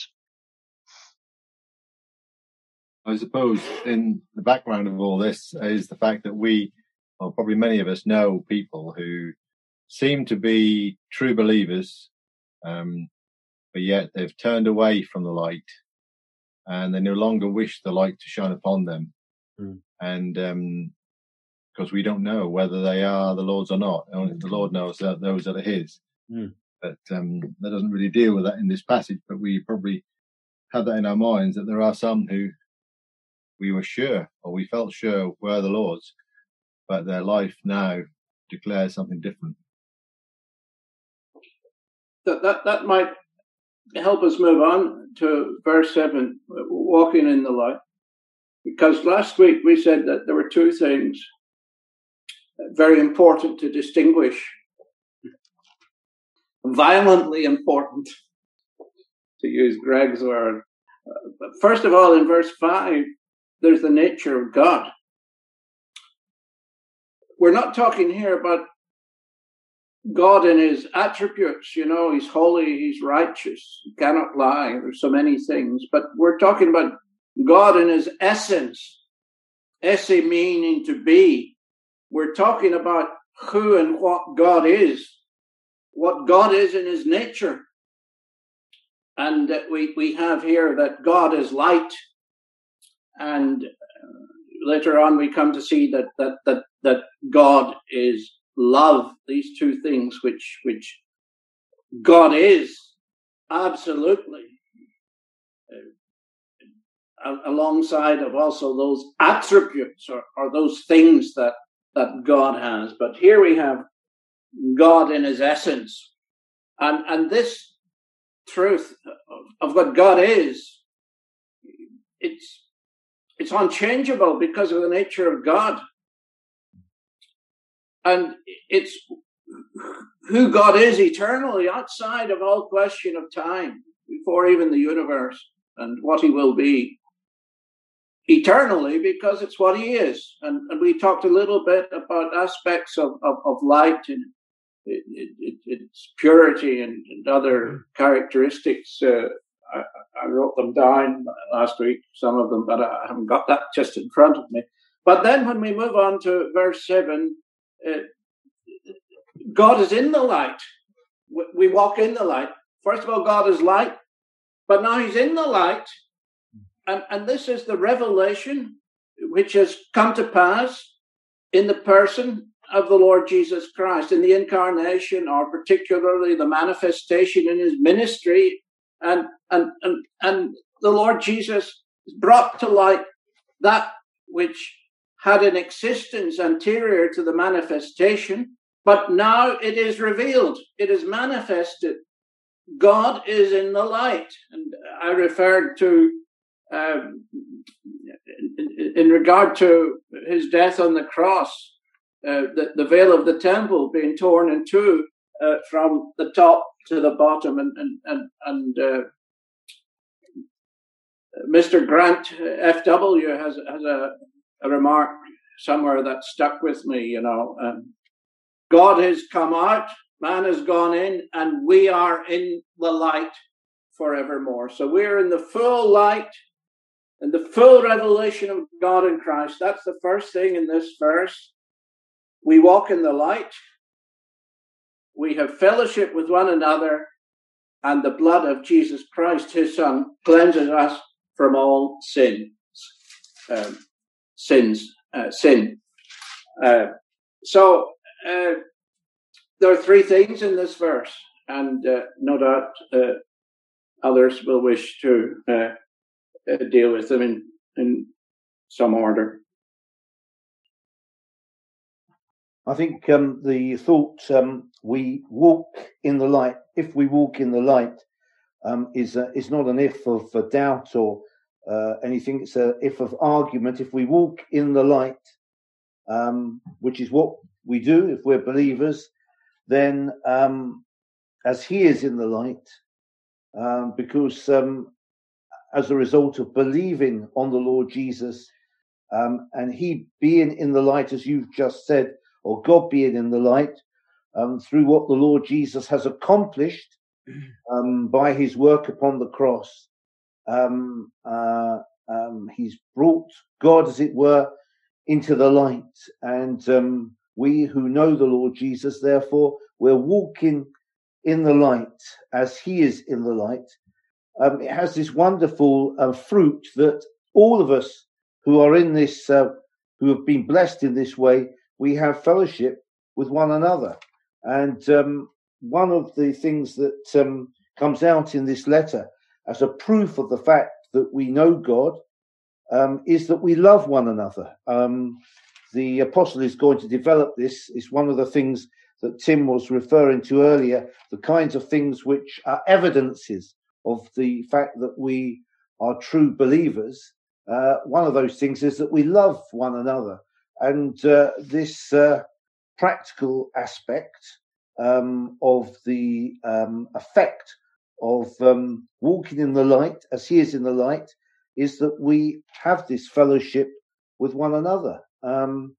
I suppose in the background of all this is the fact that we, or probably many of us, know people who seem to be true believers, um, but yet they've turned away from the light, and they no longer wish the light to shine upon them. Mm. And um, because we don't know whether they are the Lord's or not, only the Lord knows that those that are His. Mm. But um, that doesn't really deal with that in this passage. But we probably have that in our minds that there are some who we were sure, or we felt sure, were the Lord's, but their life now declares something different. That that that might help us move on to verse seven, walking in the light. Because last week we said that there were two things very important to distinguish, violently important, to use Greg's word. Uh, but first of all, in verse five, there's the nature of God. We're not talking here about God and his attributes. You know, he's holy, he's righteous, he cannot lie. There's so many things. But we're talking about God in his essence. Esse meaning to be. We're talking about who and what God is. What God is in his nature. And uh, we, we have here that God is light. And uh, later on we come to see that, that, that, that God is love. These two things which, which God is absolutely uh, alongside of also those attributes or, or those things that, that God has. But here we have God in his essence. And, and this truth of, of what God is, it's, it's unchangeable because of the nature of God. And it's who God is eternally, outside of all question of time, before even the universe and what he will be eternally, because it's what he is. And, and we talked a little bit about aspects of, of, of light and it, it, it, its purity and, and other characteristics uh, I, I wrote them down last week, some of them, but I haven't got that just in front of me. But then when we move on to verse seven, uh, God is in the light. We walk in the light. First of all, God is light, but now he's in the light. And, and this is the revelation which has come to pass in the person of the Lord Jesus Christ, in the incarnation, or particularly the manifestation in his ministry. And, and, and, and the Lord Jesus brought to light that which had an existence anterior to the manifestation, but now it is revealed, it is manifested. God is in the light. And I referred to, um, in, in regard to his death on the cross, uh, the, the veil of the temple being torn in two uh, from the top to the bottom. And, and, and, and uh, Mister Grant, F W, has, has a, a remark somewhere that stuck with me, you know. Um, God has come out, man has gone in, and we are in the light forevermore. So we're in the full light and the full revelation of God in Christ. That's the first thing in this verse. We walk in the light. We have fellowship with one another, and the blood of Jesus Christ, his Son, cleanses us from all sins. Um, sins, uh, sin. Uh, so, uh, there are three things in this verse, and uh, no doubt uh, others will wish to uh, uh, deal with them in, in some order. I think um, the thought um, we walk in the light, if we walk in the light, um, is uh, is not an if of uh, doubt or uh, anything. It's a if of argument. If we walk in the light, um, which is what we do if we're believers, then um, as he is in the light, um, because um, as a result of believing on the Lord Jesus, um, and he being in the light, as you've just said, or God being in the light, um, through what the Lord Jesus has accomplished um, by his work upon the cross, um, uh, um, he's brought God, as it were, into the light. And um, we who know the Lord Jesus, therefore, we're walking in the light as he is in the light. Um, it has this wonderful uh, fruit that all of us who are in this, uh, who have been blessed in this way, we have fellowship with one another. And um, one of the things that um, comes out in this letter as a proof of the fact that we know God um, is that we love one another. Um, the apostle is going to develop this. It's one of the things that Tim was referring to earlier, the kinds of things which are evidences of the fact that we are true believers. Uh, one of those things is that we love one another. And uh, this uh, practical aspect um, of the um, effect of um, walking in the light, as he is in the light, is that we have this fellowship with one another. Um,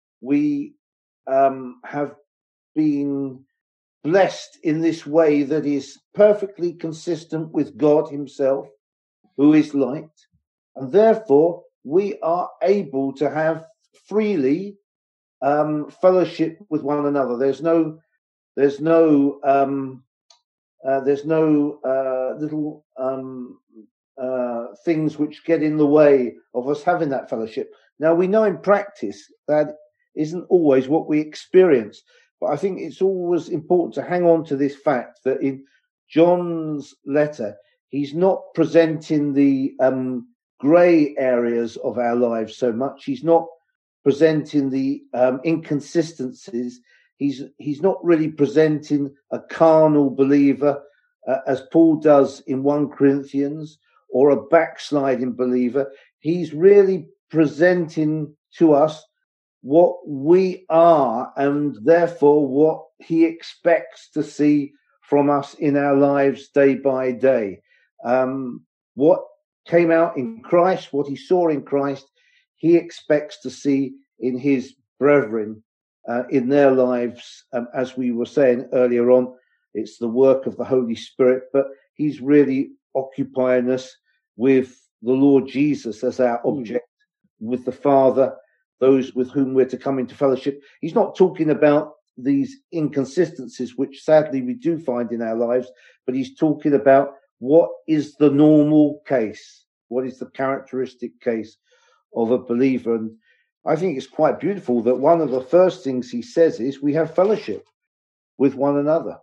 we um, have been blessed in this way that is perfectly consistent with God himself, who is light, and therefore we are able to have freely um, fellowship with one another. There's no, there's no, um, uh, there's no uh, little um, uh, things which get in the way of us having that fellowship. Now we know in practice that isn't always what we experience, but I think it's always important to hang on to this fact that in John's letter, he's not presenting the um, grey areas of our lives so much. He's not presenting the um, inconsistencies. He's he's not really presenting a carnal believer uh, as Paul does in First Corinthians, or a backsliding believer. He's really presenting to us what we are, and therefore what he expects to see from us in our lives day by day. Um, what came out in Christ, what he saw in Christ, he expects to see in his brethren uh, in their lives. Um, as we were saying earlier on, it's the work of the Holy Spirit, but he's really occupying us with the Lord Jesus as our object, mm. with the Father, those with whom we're to come into fellowship. He's not talking about these inconsistencies, which sadly we do find in our lives, but he's talking about what is the normal case, what is the characteristic case of a believer. And I think it's quite beautiful that one of the first things he says is we have fellowship with one another.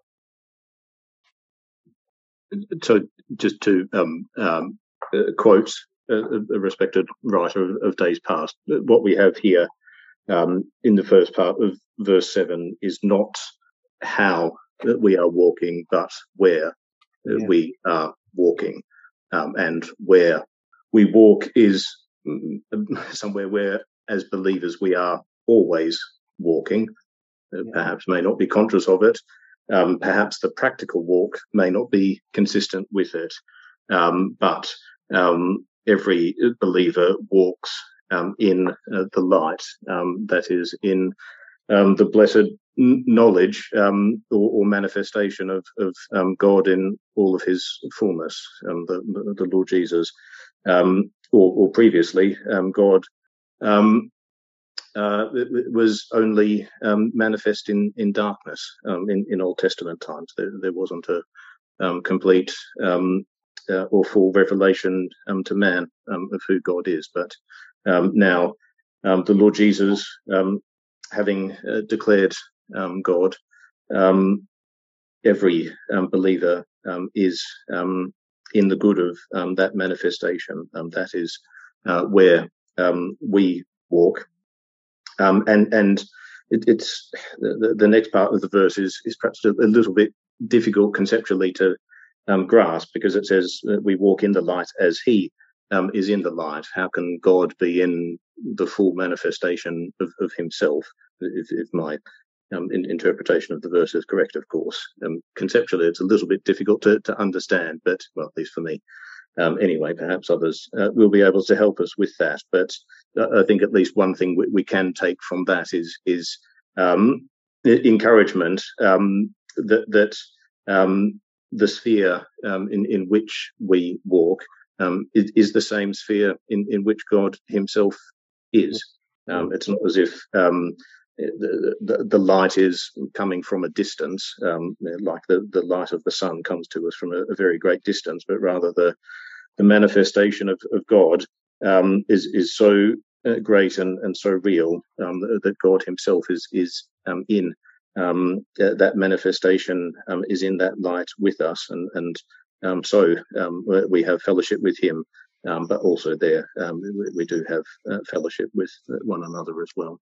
So just to um, um, uh, quote a, a respected writer of, of days past, what we have here um, in the first part of verse seven is not how we are walking, but where yeah. we are walking. Um, and where we walk is somewhere where, as believers, we are always walking. Uh, yeah. Perhaps may not be conscious of it. Um, perhaps the practical walk may not be consistent with it. Um, but um, every believer walks um, in uh, the light, um, that is, in um, the blessed n- knowledge um, or, or manifestation of, of um, God in all of his fullness, um, the, the Lord Jesus, um, or, or previously, um, God um, uh, it, it was only um, manifest in, in darkness um, in, in Old Testament times. There, there wasn't a um, complete um, uh, or full revelation um, to man um, of who God is. But um, now um, the Lord Jesus, um, having uh, declared um, God, um, every um, believer um, is um, in the good of um, that manifestation. Um, that is uh, where um, we walk. Um, and and it, it's the, the next part of the verse is, is perhaps a, a little bit difficult conceptually to um, grasp, because it says that we walk in the light as he um, is in the light. How can God be in the full manifestation of, of himself? If, if my um, in, interpretation of the verse is correct, of course. Um, conceptually, it's a little bit difficult to, to understand, but, well, at least for me. Um, anyway, perhaps others uh, will be able to help us with that. But uh, I think at least one thing we, we can take from that is is um, encouragement um, that that um, the sphere um, in in which we walk um, is, is the same sphere in, in which God himself is. Um, it's not as if um, the, the the light is coming from a distance, um, like the, the light of the sun comes to us from a, a very great distance, but rather the the manifestation of, of God um, is is so uh, great and, and so real um, that God himself is is um, in um, uh, that manifestation um, is in that light with us, and and um, so um, we have fellowship with him, um, but also there um, we, we do have uh, fellowship with one another as well.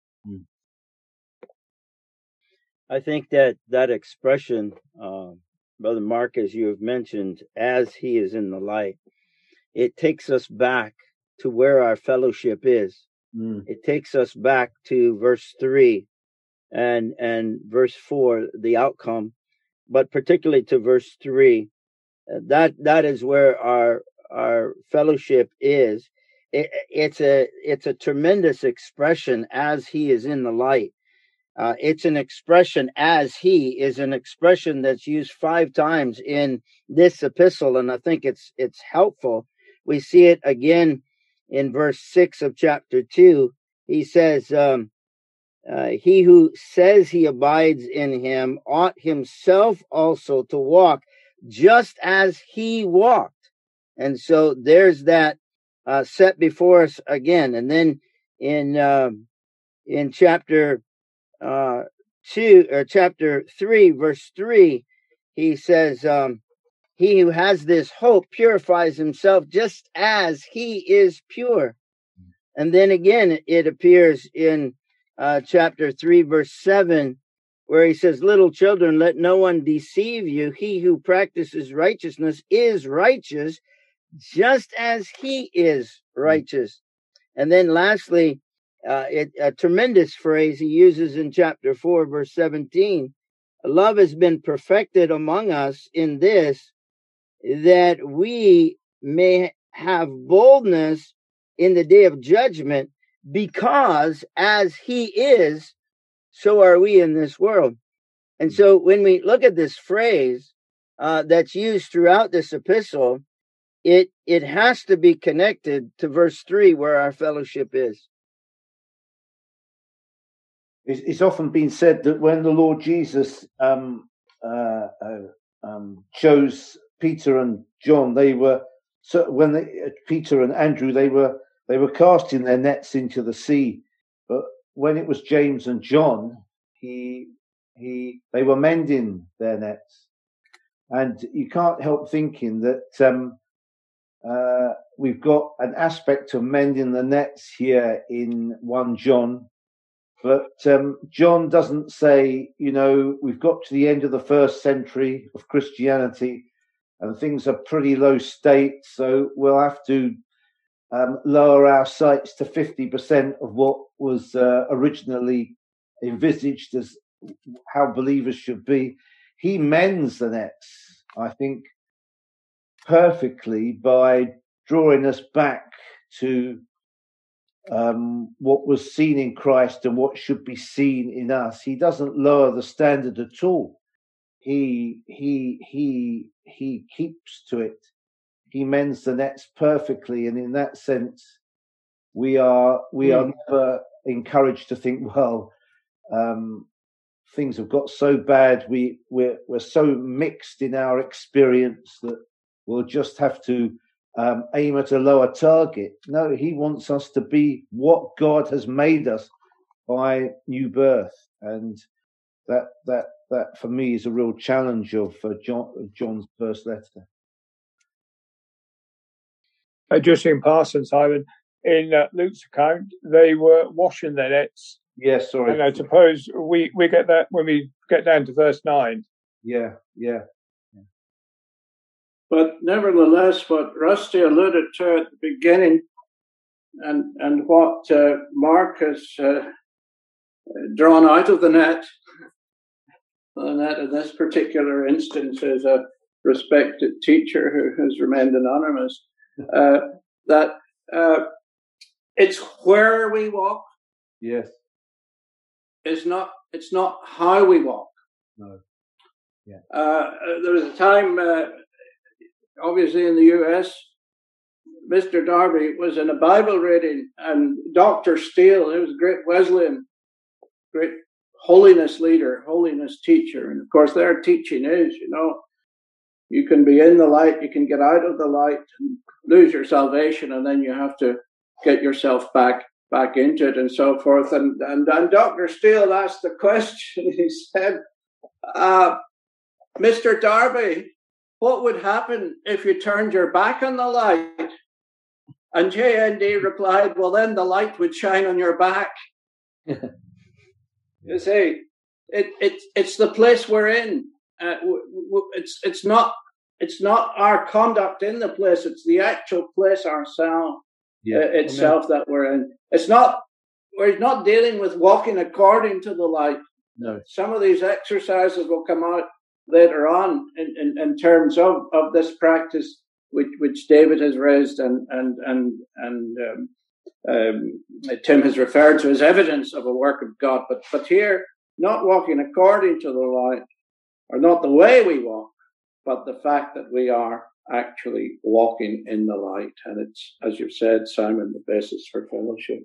I think that that expression, uh, Brother Mark, as you have mentioned, as he is in the light, it takes us back to where our fellowship is. Mm. It takes us back to verse three and and verse four, the outcome, but particularly to verse three. Uh, that that is where our our fellowship is. It, it's a it's a tremendous expression, as he is in the light. Uh, it's an expression, as he is an expression that's used five times in this epistle, and I think it's it's helpful. We see it again in verse six of chapter two. He says, um, uh, he who says he abides in him ought himself also to walk just as he walked. And so there's that uh, set before us again. And then in uh, in chapter uh, two or chapter three, verse three, he says, um, he who has this hope purifies himself just as he is pure. And then again, it appears in uh, chapter three, verse seven, where he says, little children, let no one deceive you. He who practices righteousness is righteous, just as he is righteous. And then lastly, uh, it, a tremendous phrase he uses in chapter four, verse seventeen. Love has been perfected among us in this, that we may have boldness in the day of judgment, because as he is, so are we in this world. And so when we look at this phrase, uh, that's used throughout this epistle, it it has to be connected to verse three, where our fellowship is. It's, it's often been said that when the Lord Jesus um, uh, uh, um, chose Peter and John, they were so when they, uh, Peter and Andrew, they were they were casting their nets into the sea, but when it was James and John, he he they were mending their nets, and you can't help thinking that um, uh, we've got an aspect of mending the nets here in First John. But um, John doesn't say, you know, we've got to the end of the first century of Christianity and things are pretty low state, so we'll have to um, lower our sights to fifty percent of what was uh, originally envisaged as how believers should be. He mends the nets, I think, perfectly by drawing us back to Um, what was seen in Christ and what should be seen in us. He doesn't lower the standard at all. He he he he keeps to it. He mends the nets perfectly, and in that sense, we are we mm. are never encouraged to think, well, um, things have got so bad. We we're we're so mixed in our experience that we'll just have to Um, aim at a lower target. No, he wants us to be what God has made us by new birth, and that that that for me is a real challenge of uh, John, John's first letter. Uh, just in passing, Simon, in uh, Luke's account, they were washing their nets. Yes, sorry. And I suppose we we get that when we get down to verse nine. Yeah, yeah. But nevertheless, what Rusty alluded to at the beginning, and and what uh, Mark has uh, drawn out of the net, the net in this particular instance is a respected teacher who has remained anonymous, uh, that uh, it's where we walk. Yes. It's not, it's not how we walk. No. Yeah. Uh, there was a time... Uh, Obviously, in the U S, Mister Darby was in a Bible reading, and Doctor Steele, he was a great Wesleyan, great holiness leader, holiness teacher. And of course, their teaching is, you know, you can be in the light, you can get out of the light and lose your salvation, and then you have to get yourself back back into it and so forth. And and, and Doctor Steele asked the question, he said, uh, Mister Darby, what would happen if you turned your back on the light? And J N D replied, well, then the light would shine on your back. You see, it, it, it's the place we're in. Uh, w- w- it's it's not it's not our conduct in the place. It's the actual place ourselves yeah. uh, itself Amen. That we're in. It's not, we're not dealing with walking according to the light. No. Some of these exercises will come out later on in, in, in terms of, of this practice which which David has raised and and and and um, um, Tim has referred to as evidence of a work of God. But but here, not walking according to the light, or not the way we walk, but the fact that we are actually walking in the light. And it's, as you've said, Simon, the basis for fellowship.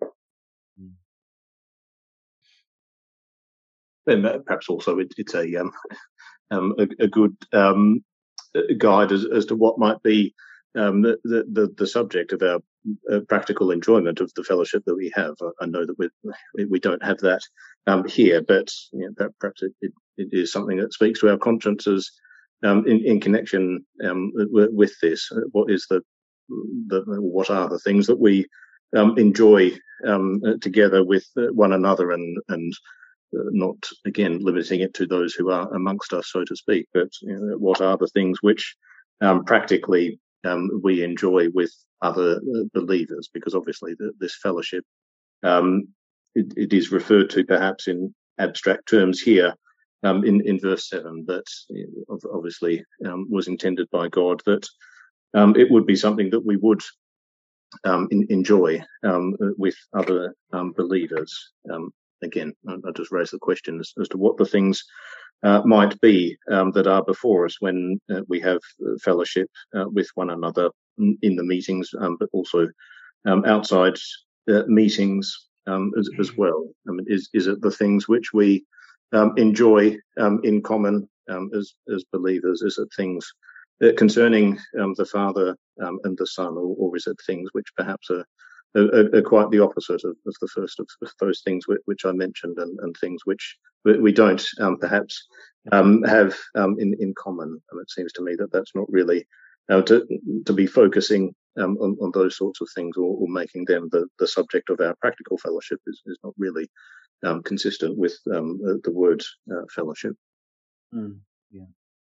And perhaps also it, it's a um, um, a, a good um, guide as, as to what might be um, the, the the subject of our uh, practical enjoyment of the fellowship that we have. I, I know that we we don't have that um, here, but you know, perhaps it, it, it is something that speaks to our consciences um, in in connection um, with, with this. What is the the what are the things that we um, enjoy um, together with one another, and and Uh, not, again, limiting it to those who are amongst us, so to speak, but you know, what are the things which um, practically um, we enjoy with other uh, believers? Because obviously the, this fellowship, um, it, it is referred to perhaps in abstract terms here um, in, in verse seven, but obviously um, was intended by God that um, it would be something that we would um, in, enjoy um, with other um, believers. Um, Again, I just raise the question as, as to what the things uh, might be um, that are before us when uh, we have fellowship uh, with one another in the meetings, um, but also um, outside uh, meetings um, as, as well. I mean, is is it the things which we um, enjoy um, in common um, as as believers? Is it things uh, concerning um, the Father um, and the Son, or, or is it things which perhaps are, are, are quite the opposite of, of the first of those things which, which I mentioned, and, and things which we don't um, perhaps um, have um, in in common? And it seems to me that that's not really uh, to to be focusing um, on, on those sorts of things, or, or making them the, the subject of our practical fellowship is, is not really um, consistent with um, the, the word uh, fellowship. Mm, yeah.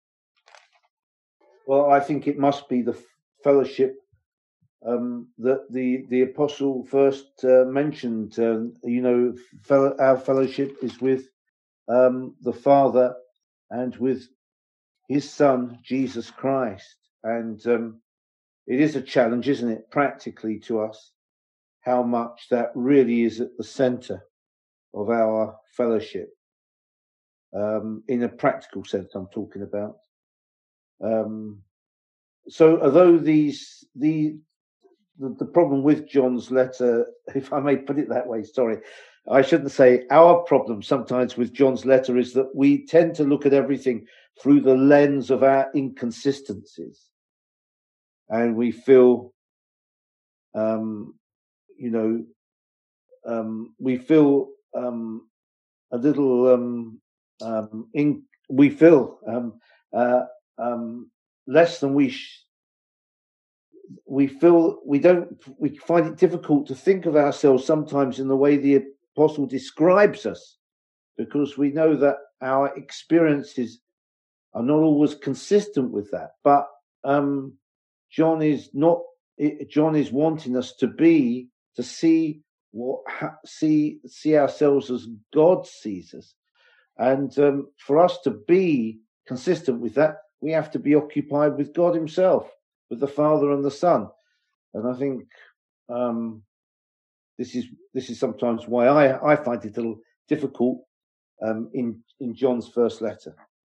Well, I think it must be the fellowship um, that the the apostle first uh, mentioned. Uh, you know, fellow, our fellowship is with um, the Father and with His Son, Jesus Christ. And um, it is a challenge, isn't it, practically to us, how much that really is at the centre of our fellowship. Um, in a practical sense, I'm talking about. Um, so, although these the, the the problem with John's letter, if I may put it that way, sorry, I shouldn't say our problem sometimes with John's letter is that we tend to look at everything through the lens of our inconsistencies, and we feel, um, you know, um, we feel um, a little. Um, Um, in, we feel um, uh, um, less than we sh- we feel we don't we find it difficult to think of ourselves sometimes in the way the apostle describes us, because we know that our experiences are not always consistent with that. But um, John is not. John is wanting us to be to see what see see ourselves as God sees us. And um, for us to be consistent with that, we have to be occupied with God Himself, with the Father and the Son. And I think um, this is this is sometimes why I, I find it a little difficult um, in in John's first letter.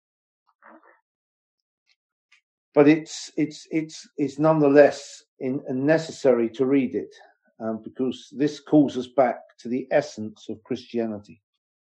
But it's it's it's it's nonetheless in, necessary to read it um, because this calls us back to the essence of Christianity.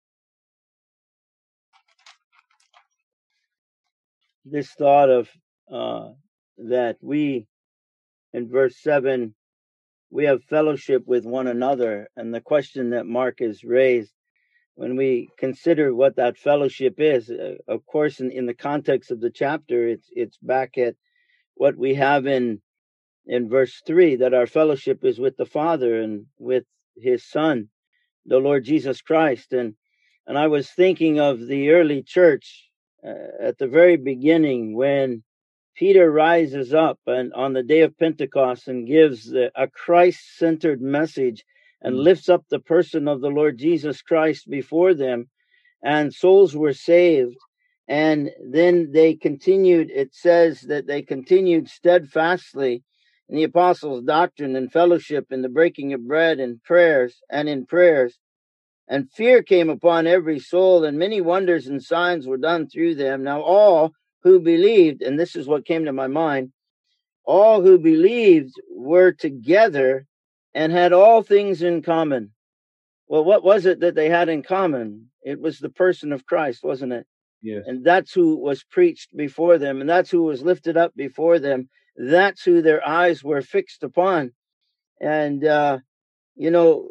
This thought of uh, that we, in verse seven, we have fellowship with one another, and the question that Mark has raised, when we consider what that fellowship is, uh, of course, in, in the context of the chapter, it's it's back at what we have in in verse three, that our fellowship is with the Father and with His Son, the Lord Jesus Christ. And and I was thinking of the early church uh, at the very beginning, when Peter rises up and on the day of Pentecost and gives the, a Christ-centered message and mm. lifts up the person of the Lord Jesus Christ before them, and souls were saved. And then they continued, it says that they continued steadfastly in the apostles' doctrine and fellowship, in the breaking of bread and prayers and in prayers. And fear came upon every soul, and many wonders and signs were done through them. Now all who believed, and this is what came to my mind, all who believed were together and had all things in common. Well, what was it that they had in common? It was the person of Christ, wasn't it? Yes. And that's who was preached before them, and that's who was lifted up before them. That's who their eyes were fixed upon. And, uh, you know,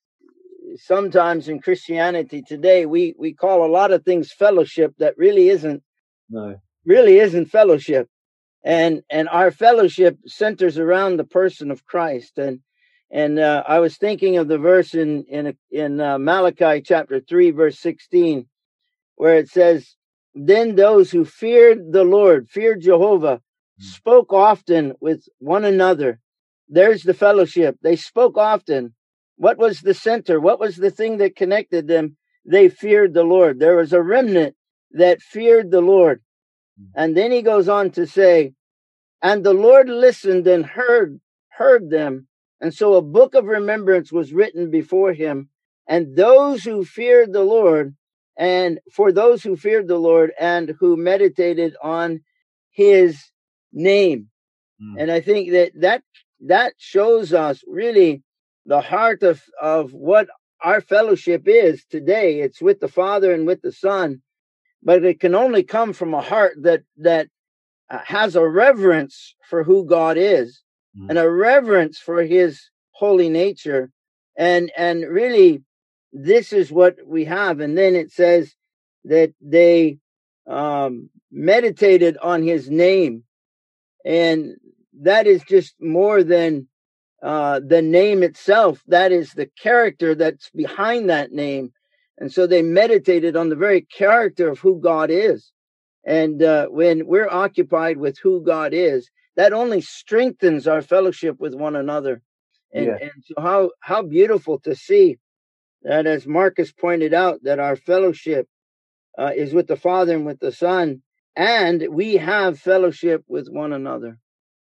sometimes in Christianity today, we, we call a lot of things fellowship that really isn't, no, really isn't fellowship. And, and our fellowship centers around the person of Christ. And, and, uh, I was thinking of the verse in, in, in, uh, Malachi chapter three, verse sixteen, where it says, then those who feared the Lord, feared Jehovah, spoke often with one another. There's the fellowship. They spoke often. What was the center? What was the thing that connected them? They feared the Lord. There was a remnant that feared the Lord. And then he goes on to say, and the Lord listened and heard, heard them. And so a book of remembrance was written before him. And those who feared the Lord and for those who feared the Lord and who meditated on his name. Mm. And I think that, that that shows us really the heart of, of what our fellowship is today. It's with the Father and with the Son, but it can only come from a heart that that uh, has a reverence for who God is, mm. and a reverence for his holy nature. And and really, this is what we have. And then it says that they um, meditated on his name. And that is just more than uh, the name itself. That is the character that's behind that name. And so they meditated on the very character of who God is. And uh, when we're occupied with who God is, that only strengthens our fellowship with one another. And, yeah. and so how, how beautiful to see that, as Marcus pointed out, that our fellowship uh, is with the Father and with the Son, and we have fellowship with one another.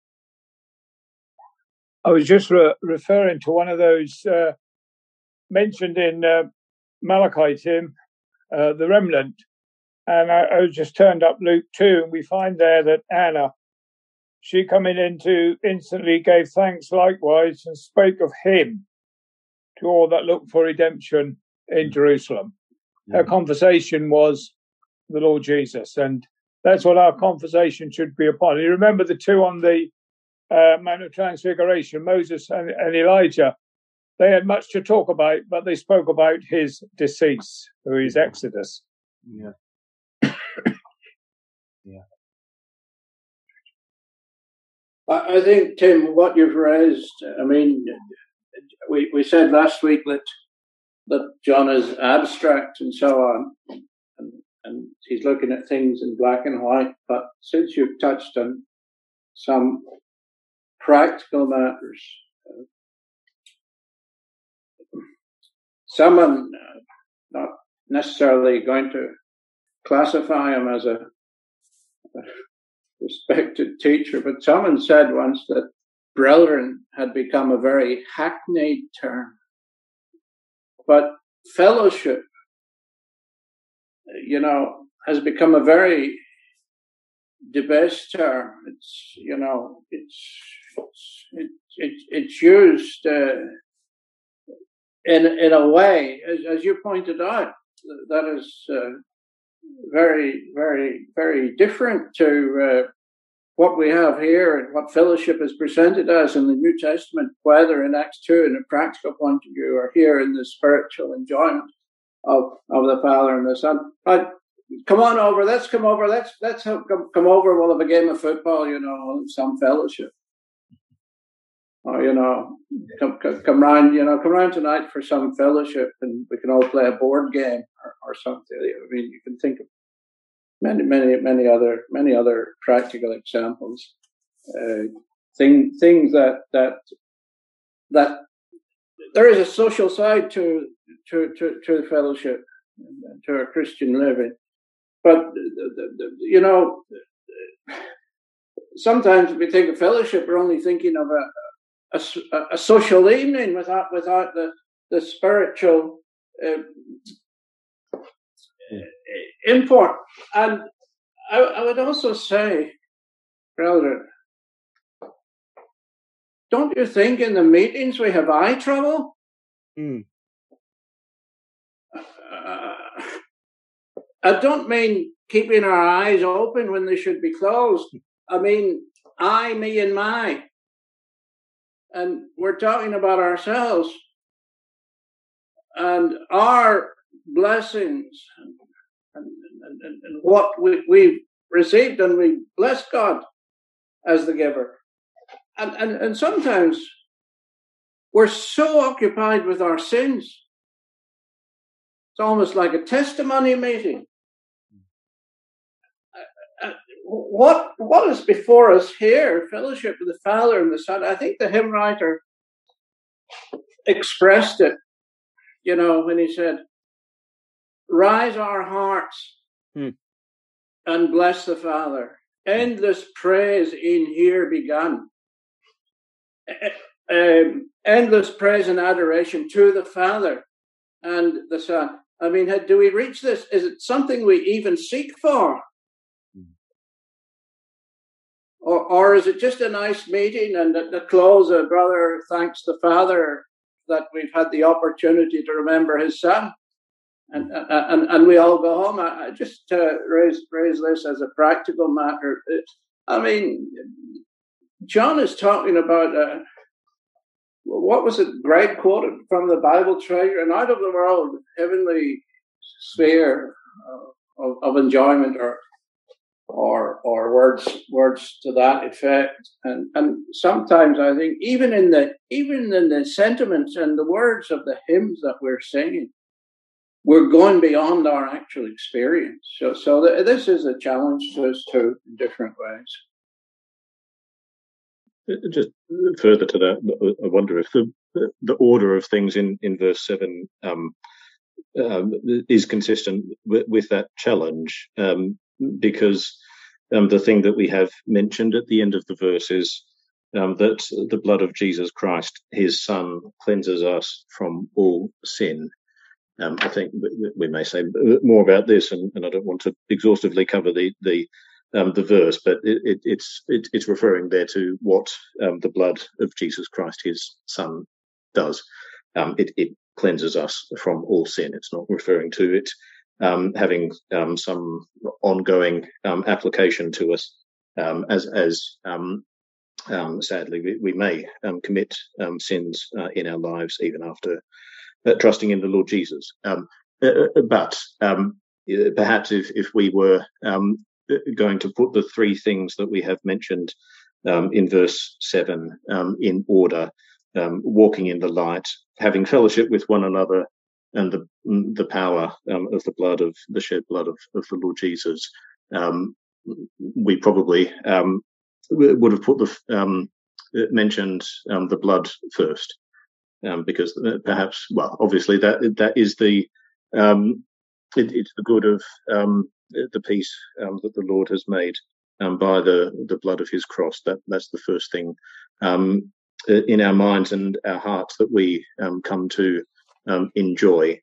I was just re- referring to one of those uh, mentioned in uh, Malachi, Tim, uh, the remnant. And I, I just turned up Luke two, and we find there that Anna, she coming into instantly gave thanks likewise and spake of him to all that look for redemption in Jerusalem. Yeah. Her conversation was the Lord Jesus, and that's what our conversation should be upon. You remember the two on the uh, Mount of Transfiguration, Moses and, and Elijah. They had much to talk about, but they spoke about his decease, or his exodus. Yeah. yeah. I think, Tim, what you've raised, I mean, we, we said last week that that John is abstract and so on, and, and he's looking at things in black and white, but since you've touched on some practical matters, uh, someone, uh, not necessarily going to classify him as a, a respected teacher, but someone said once that brethren had become a very hackneyed term. But fellowship, you know, has become a very debased term. It's, you know, it's it's it, it, it's used uh, in in a way, as, as you pointed out, that is uh, very, very, very different to uh, what we have here and what fellowship is presented as in the New Testament, whether in Acts two in a practical point of view or here in the spiritual enjoyment of, of the Father and the Son. Right, come on over, let's come over, let's let's have, come, come over, we'll have a game of football, you know, some fellowship. Or, you know, come, come, come round, you know, come round tonight for some fellowship and we can all play a board game or, or something. I mean, you can think of many, many, many other, many other practical examples. Uh, thing, things that, that, that there is a social side to, to, to, to the fellowship, to our Christian living. But, you know, sometimes we think of fellowship, we're only thinking of a, A, a social evening without without the the spiritual uh, import. And I, I would also say, brother, don't you think in the meetings we have eye trouble? Mm. Uh, I don't mean keeping our eyes open when they should be closed. I mean I, me, and my. And we're talking about ourselves and our blessings and, and, and, and what we, we've received, and we bless God as the giver. And, and, and sometimes we're so occupied with our sins, it's almost like a testimony meeting. What what is before us here, fellowship with the Father and the Son? I think the hymn writer expressed it, you know, when he said, rise our hearts hmm. and bless the Father. Endless praise in here begun. Um, endless praise and adoration to the Father and the Son. I mean, do we reach this? Is it something we even seek for? Or, or is it just a nice meeting, and at the close, a brother thanks the Father that we've had the opportunity to remember his son, and and, and we all go home? I, I just uh, raise raise this as a practical matter. I mean, John is talking about uh, what was it? Greg quoted from the Bible treasure, an out of the world heavenly sphere uh, of, of enjoyment, or. Or, or words, words to that effect, and and sometimes I think even in the even in the sentiments and the words of the hymns that we're singing, we're going beyond our actual experience. So, so th- this is a challenge to us too, in different ways. Just further to that, I wonder if the the order of things in in verse seven um, um, is consistent with, with that challenge. Um, because um, the thing that we have mentioned at the end of the verse is um, that the blood of Jesus Christ, his son, cleanses us from all sin. Um, I think we may say more about this, and, and I don't want to exhaustively cover the the, um, the verse, but it, it, it's it, it's referring there to what um, the blood of Jesus Christ, his son, does. Um, it, it cleanses us from all sin. It's not referring to it Um, having um, some ongoing um, application to us, um, as as um, um, sadly we, we may um, commit um, sins uh, in our lives even after uh, trusting in the Lord Jesus. Um, uh, but um, perhaps if if we were um, going to put the three things that we have mentioned um, in verse seven um, in order, um, walking in the light, having fellowship with one another, and the the power um, of the blood of the shed blood of, of the Lord Jesus, um, we probably um, would have put the um, mentioned um, the blood first, um, because perhaps, well, obviously that that is the um, it, it's the good of um, the peace um, that the Lord has made um, by the the blood of His cross. That that's the first thing um, in our minds and our hearts that we um, come to. Um, enjoy,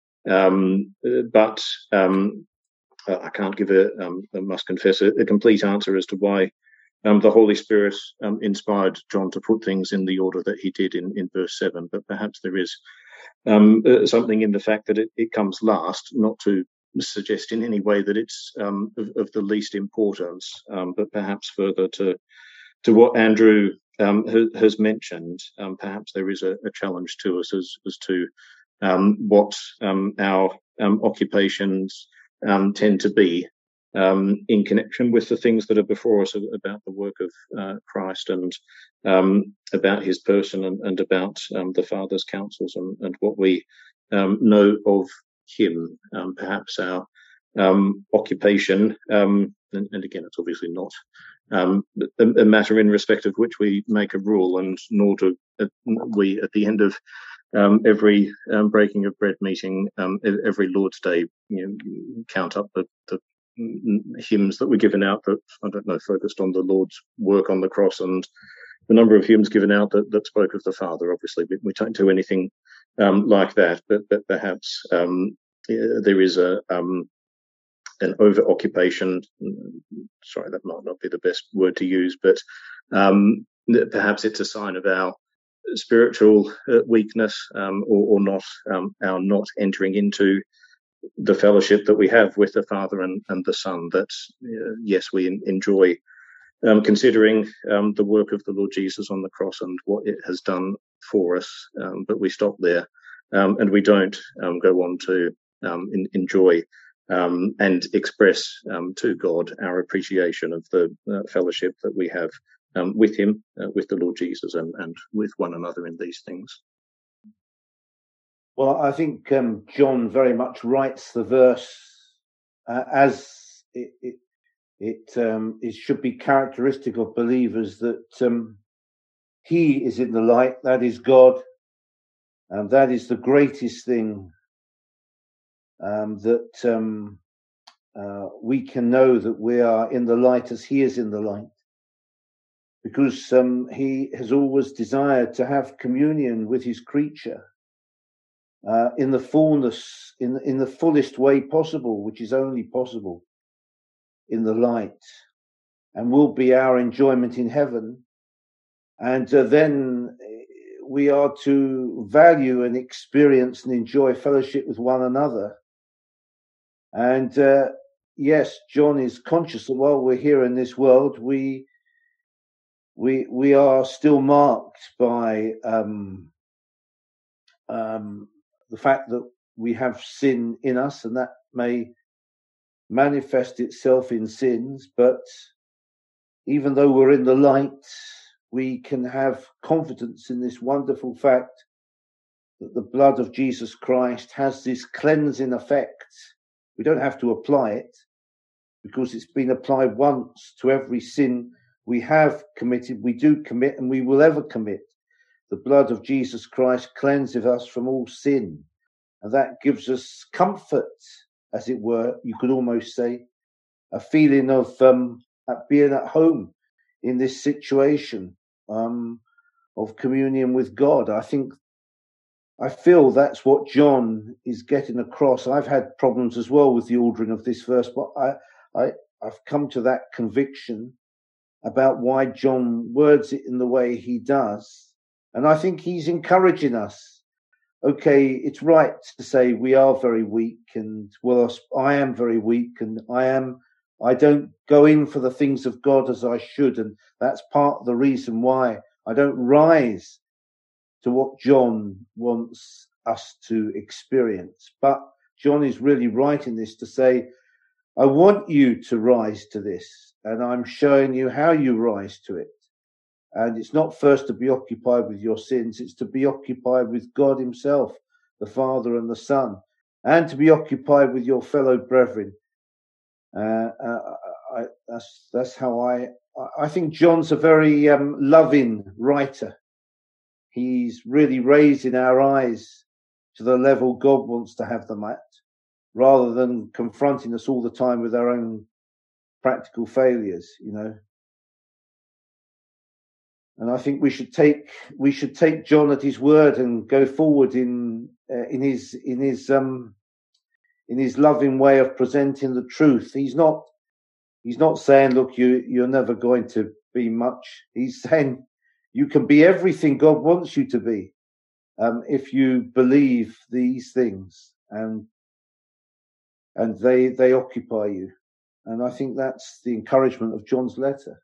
um, but um, I can't give a, um, I must confess, a, a complete answer as to why um, the Holy Spirit um, inspired John to put things in the order that he did in, in verse seven. But perhaps there is um, uh, something in the fact that it, it comes last, not to suggest in any way that it's um, of, of the least importance, um, but perhaps further to to what Andrew um, ha, has mentioned. Um, perhaps there is a, a challenge to us as as to um, what um, our um, occupations um, tend to be um, in connection with the things that are before us about the work of uh, Christ, and um, about his person, and, and about um, the Father's counsels, and, and what we um, know of him. Um, perhaps our um, occupation, um, and, and again, it's obviously not um, a, a matter in respect of which we make a rule, and nor do uh, we at the end of um, every um, breaking of bread meeting, um, every Lord's Day, you know, count up the, the hymns that were given out that, I don't know, focused on the Lord's work on the cross, and the number of hymns given out that, that spoke of the Father. Obviously, we, we don't do anything um, like that, but, but perhaps um, there is a um, an over-occupation. Sorry, that might not be the best word to use, but um, perhaps it's a sign of our spiritual uh, weakness, um, or, or not um, our not entering into the fellowship that we have with the Father and, and the Son. That uh, yes, we in, enjoy um, considering um, the work of the Lord Jesus on the cross and what it has done for us, um, but we stop there, um, and we don't um, go on to um, in, enjoy um, and express um, to God our appreciation of the uh, fellowship that we have um, with Him, uh, with the Lord Jesus, and, and with one another in these things. Well, I think um, John very much writes the verse uh, as it it, it, um, it should be characteristic of believers that um, He is in the light, that is God, and that is the greatest thing, um, that um, uh, we can know that we are in the light as He is in the light, because um, He has always desired to have communion with His creature. uh, in the fullness, in, in the fullest way possible, which is only possible in the light, and will be our enjoyment in heaven. And uh, then we are to value and experience and enjoy fellowship with one another. And uh, yes, John is conscious that while we're here in this world, we we we are still marked by um, um, the fact that we have sin in us, and that may manifest itself in sins. But even though we're in the light, we can have confidence in this wonderful fact that the blood of Jesus Christ has this cleansing effect. We don't have to apply it because it's been applied once to every sin we have committed, we do commit, and we will ever commit. The blood of Jesus Christ cleanses us from all sin. And that gives us comfort, as it were, you could almost say, a feeling of um, being at home in this situation um, of communion with God. I think, I feel that's what John is getting across. I've had problems as well with the ordering of this verse, but I, I, I've come to that conviction about why John words it in the way he does. And I think he's encouraging us. Okay, it's right to say we are very weak, and well, I am very weak, and I am, I don't go in for the things of God as I should. And that's part of the reason why I don't rise to what John wants us to experience. But John is really right in this to say, I want you to rise to this, and I'm showing you how you rise to it. And it's not first to be occupied with your sins, it's to be occupied with God himself, the Father and the Son, and to be occupied with your fellow brethren. Uh, uh, I, that's that's how I, I think John's a very um, loving writer. He's really raising our eyes to the level God wants to have them at, rather than confronting us all the time with our own practical failures, you know. And I think we should take we should take John at his word and go forward in uh, in his in his um in his loving way of presenting the truth. He's not he's not saying, look, you you're never going to be much. He's saying you can be everything God wants you to be um, if you believe these things, and and they they occupy you. And I think that's the encouragement of John's letter.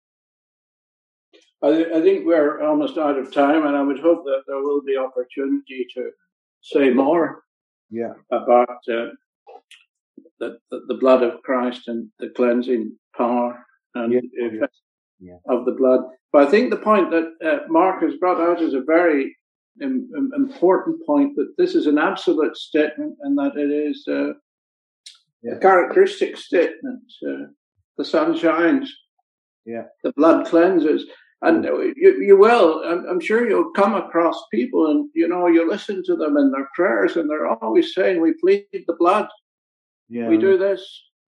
I, th- I think we're almost out of time, and I would hope that there will be opportunity to say more yeah. about uh, the, the the blood of Christ and the cleansing power and yeah. effect yeah. of the blood. But I think the point that uh, Mark has brought out is a very im- im- important point, that this is an absolute statement and that it is uh, yeah. a characteristic statement. Uh, the sun shines. Yeah. The blood cleanses. And you, you will, I'm, I'm sure you'll come across people and, you know, you listen to them in their prayers and they're always saying, we plead the blood. Yeah. We do this.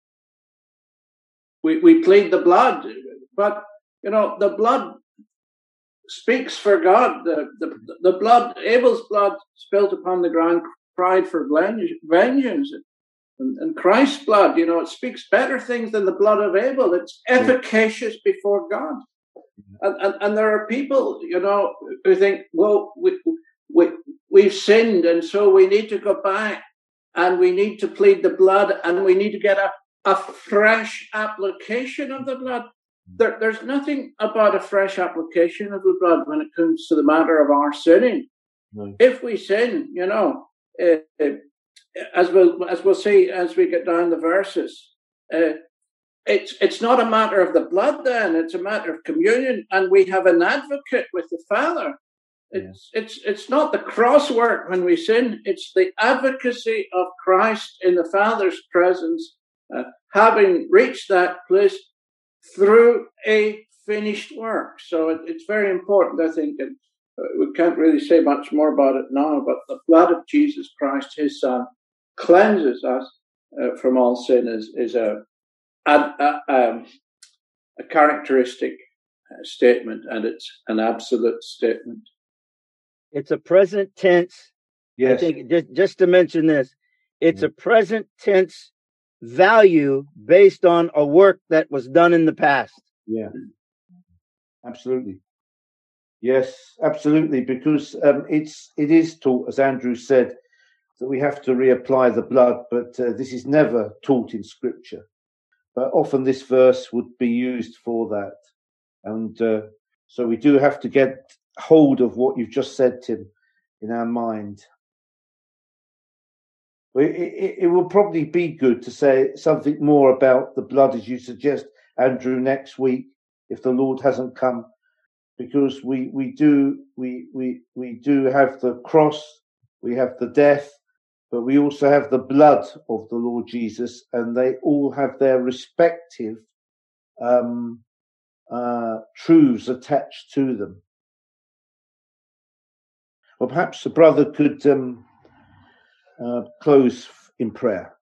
We, we plead the blood. But, you know, the blood speaks for God. The, the, the blood, Abel's blood spilt upon the ground, cried for vengeance. And, and Christ's blood, you know, it speaks better things than the blood of Abel. It's efficacious before God. And, and and there are people, you know, who think, well, we, we, we've sinned, and so we need to go back, and we need to plead the blood, and we need to get a, a fresh application of the blood. There, there's nothing about a fresh application of the blood when it comes to the matter of our sinning. No. If we sin, you know, uh, as we'll as we'll see as we get down the verses, uh, It's it's not a matter of the blood then, it's a matter of communion, and we have an advocate with the Father. It's yeah. it's it's not the cross work when we sin, it's the advocacy of Christ in the Father's presence, uh, having reached that place through a finished work. So it, it's very important, I think, and uh, we can't really say much more about it now, but the blood of Jesus Christ, his Son, cleanses us uh, from all sin is, is a A, a, um, a characteristic uh, statement, and it's an absolute statement. It's a present tense Yes. I think just, just to mention this, it's a present tense value based on a work that was done in the past. Yeah, absolutely. Yes, absolutely, because um, it's it is taught, as Andrew said, that we have to reapply the blood, but uh, this is never taught in Scripture. But often this verse would be used for that, and uh, so we do have to get hold of what you've just said, Tim, in our mind. It, it, it will probably be good to say something more about the blood, as you suggest, Andrew, next week, if the Lord hasn't come, because we we do we we we do have the cross, we have the death, but we also have the blood of the Lord Jesus, and they all have their respective um, uh, truths attached to them. Well, perhaps the brother could um, uh, close in prayer.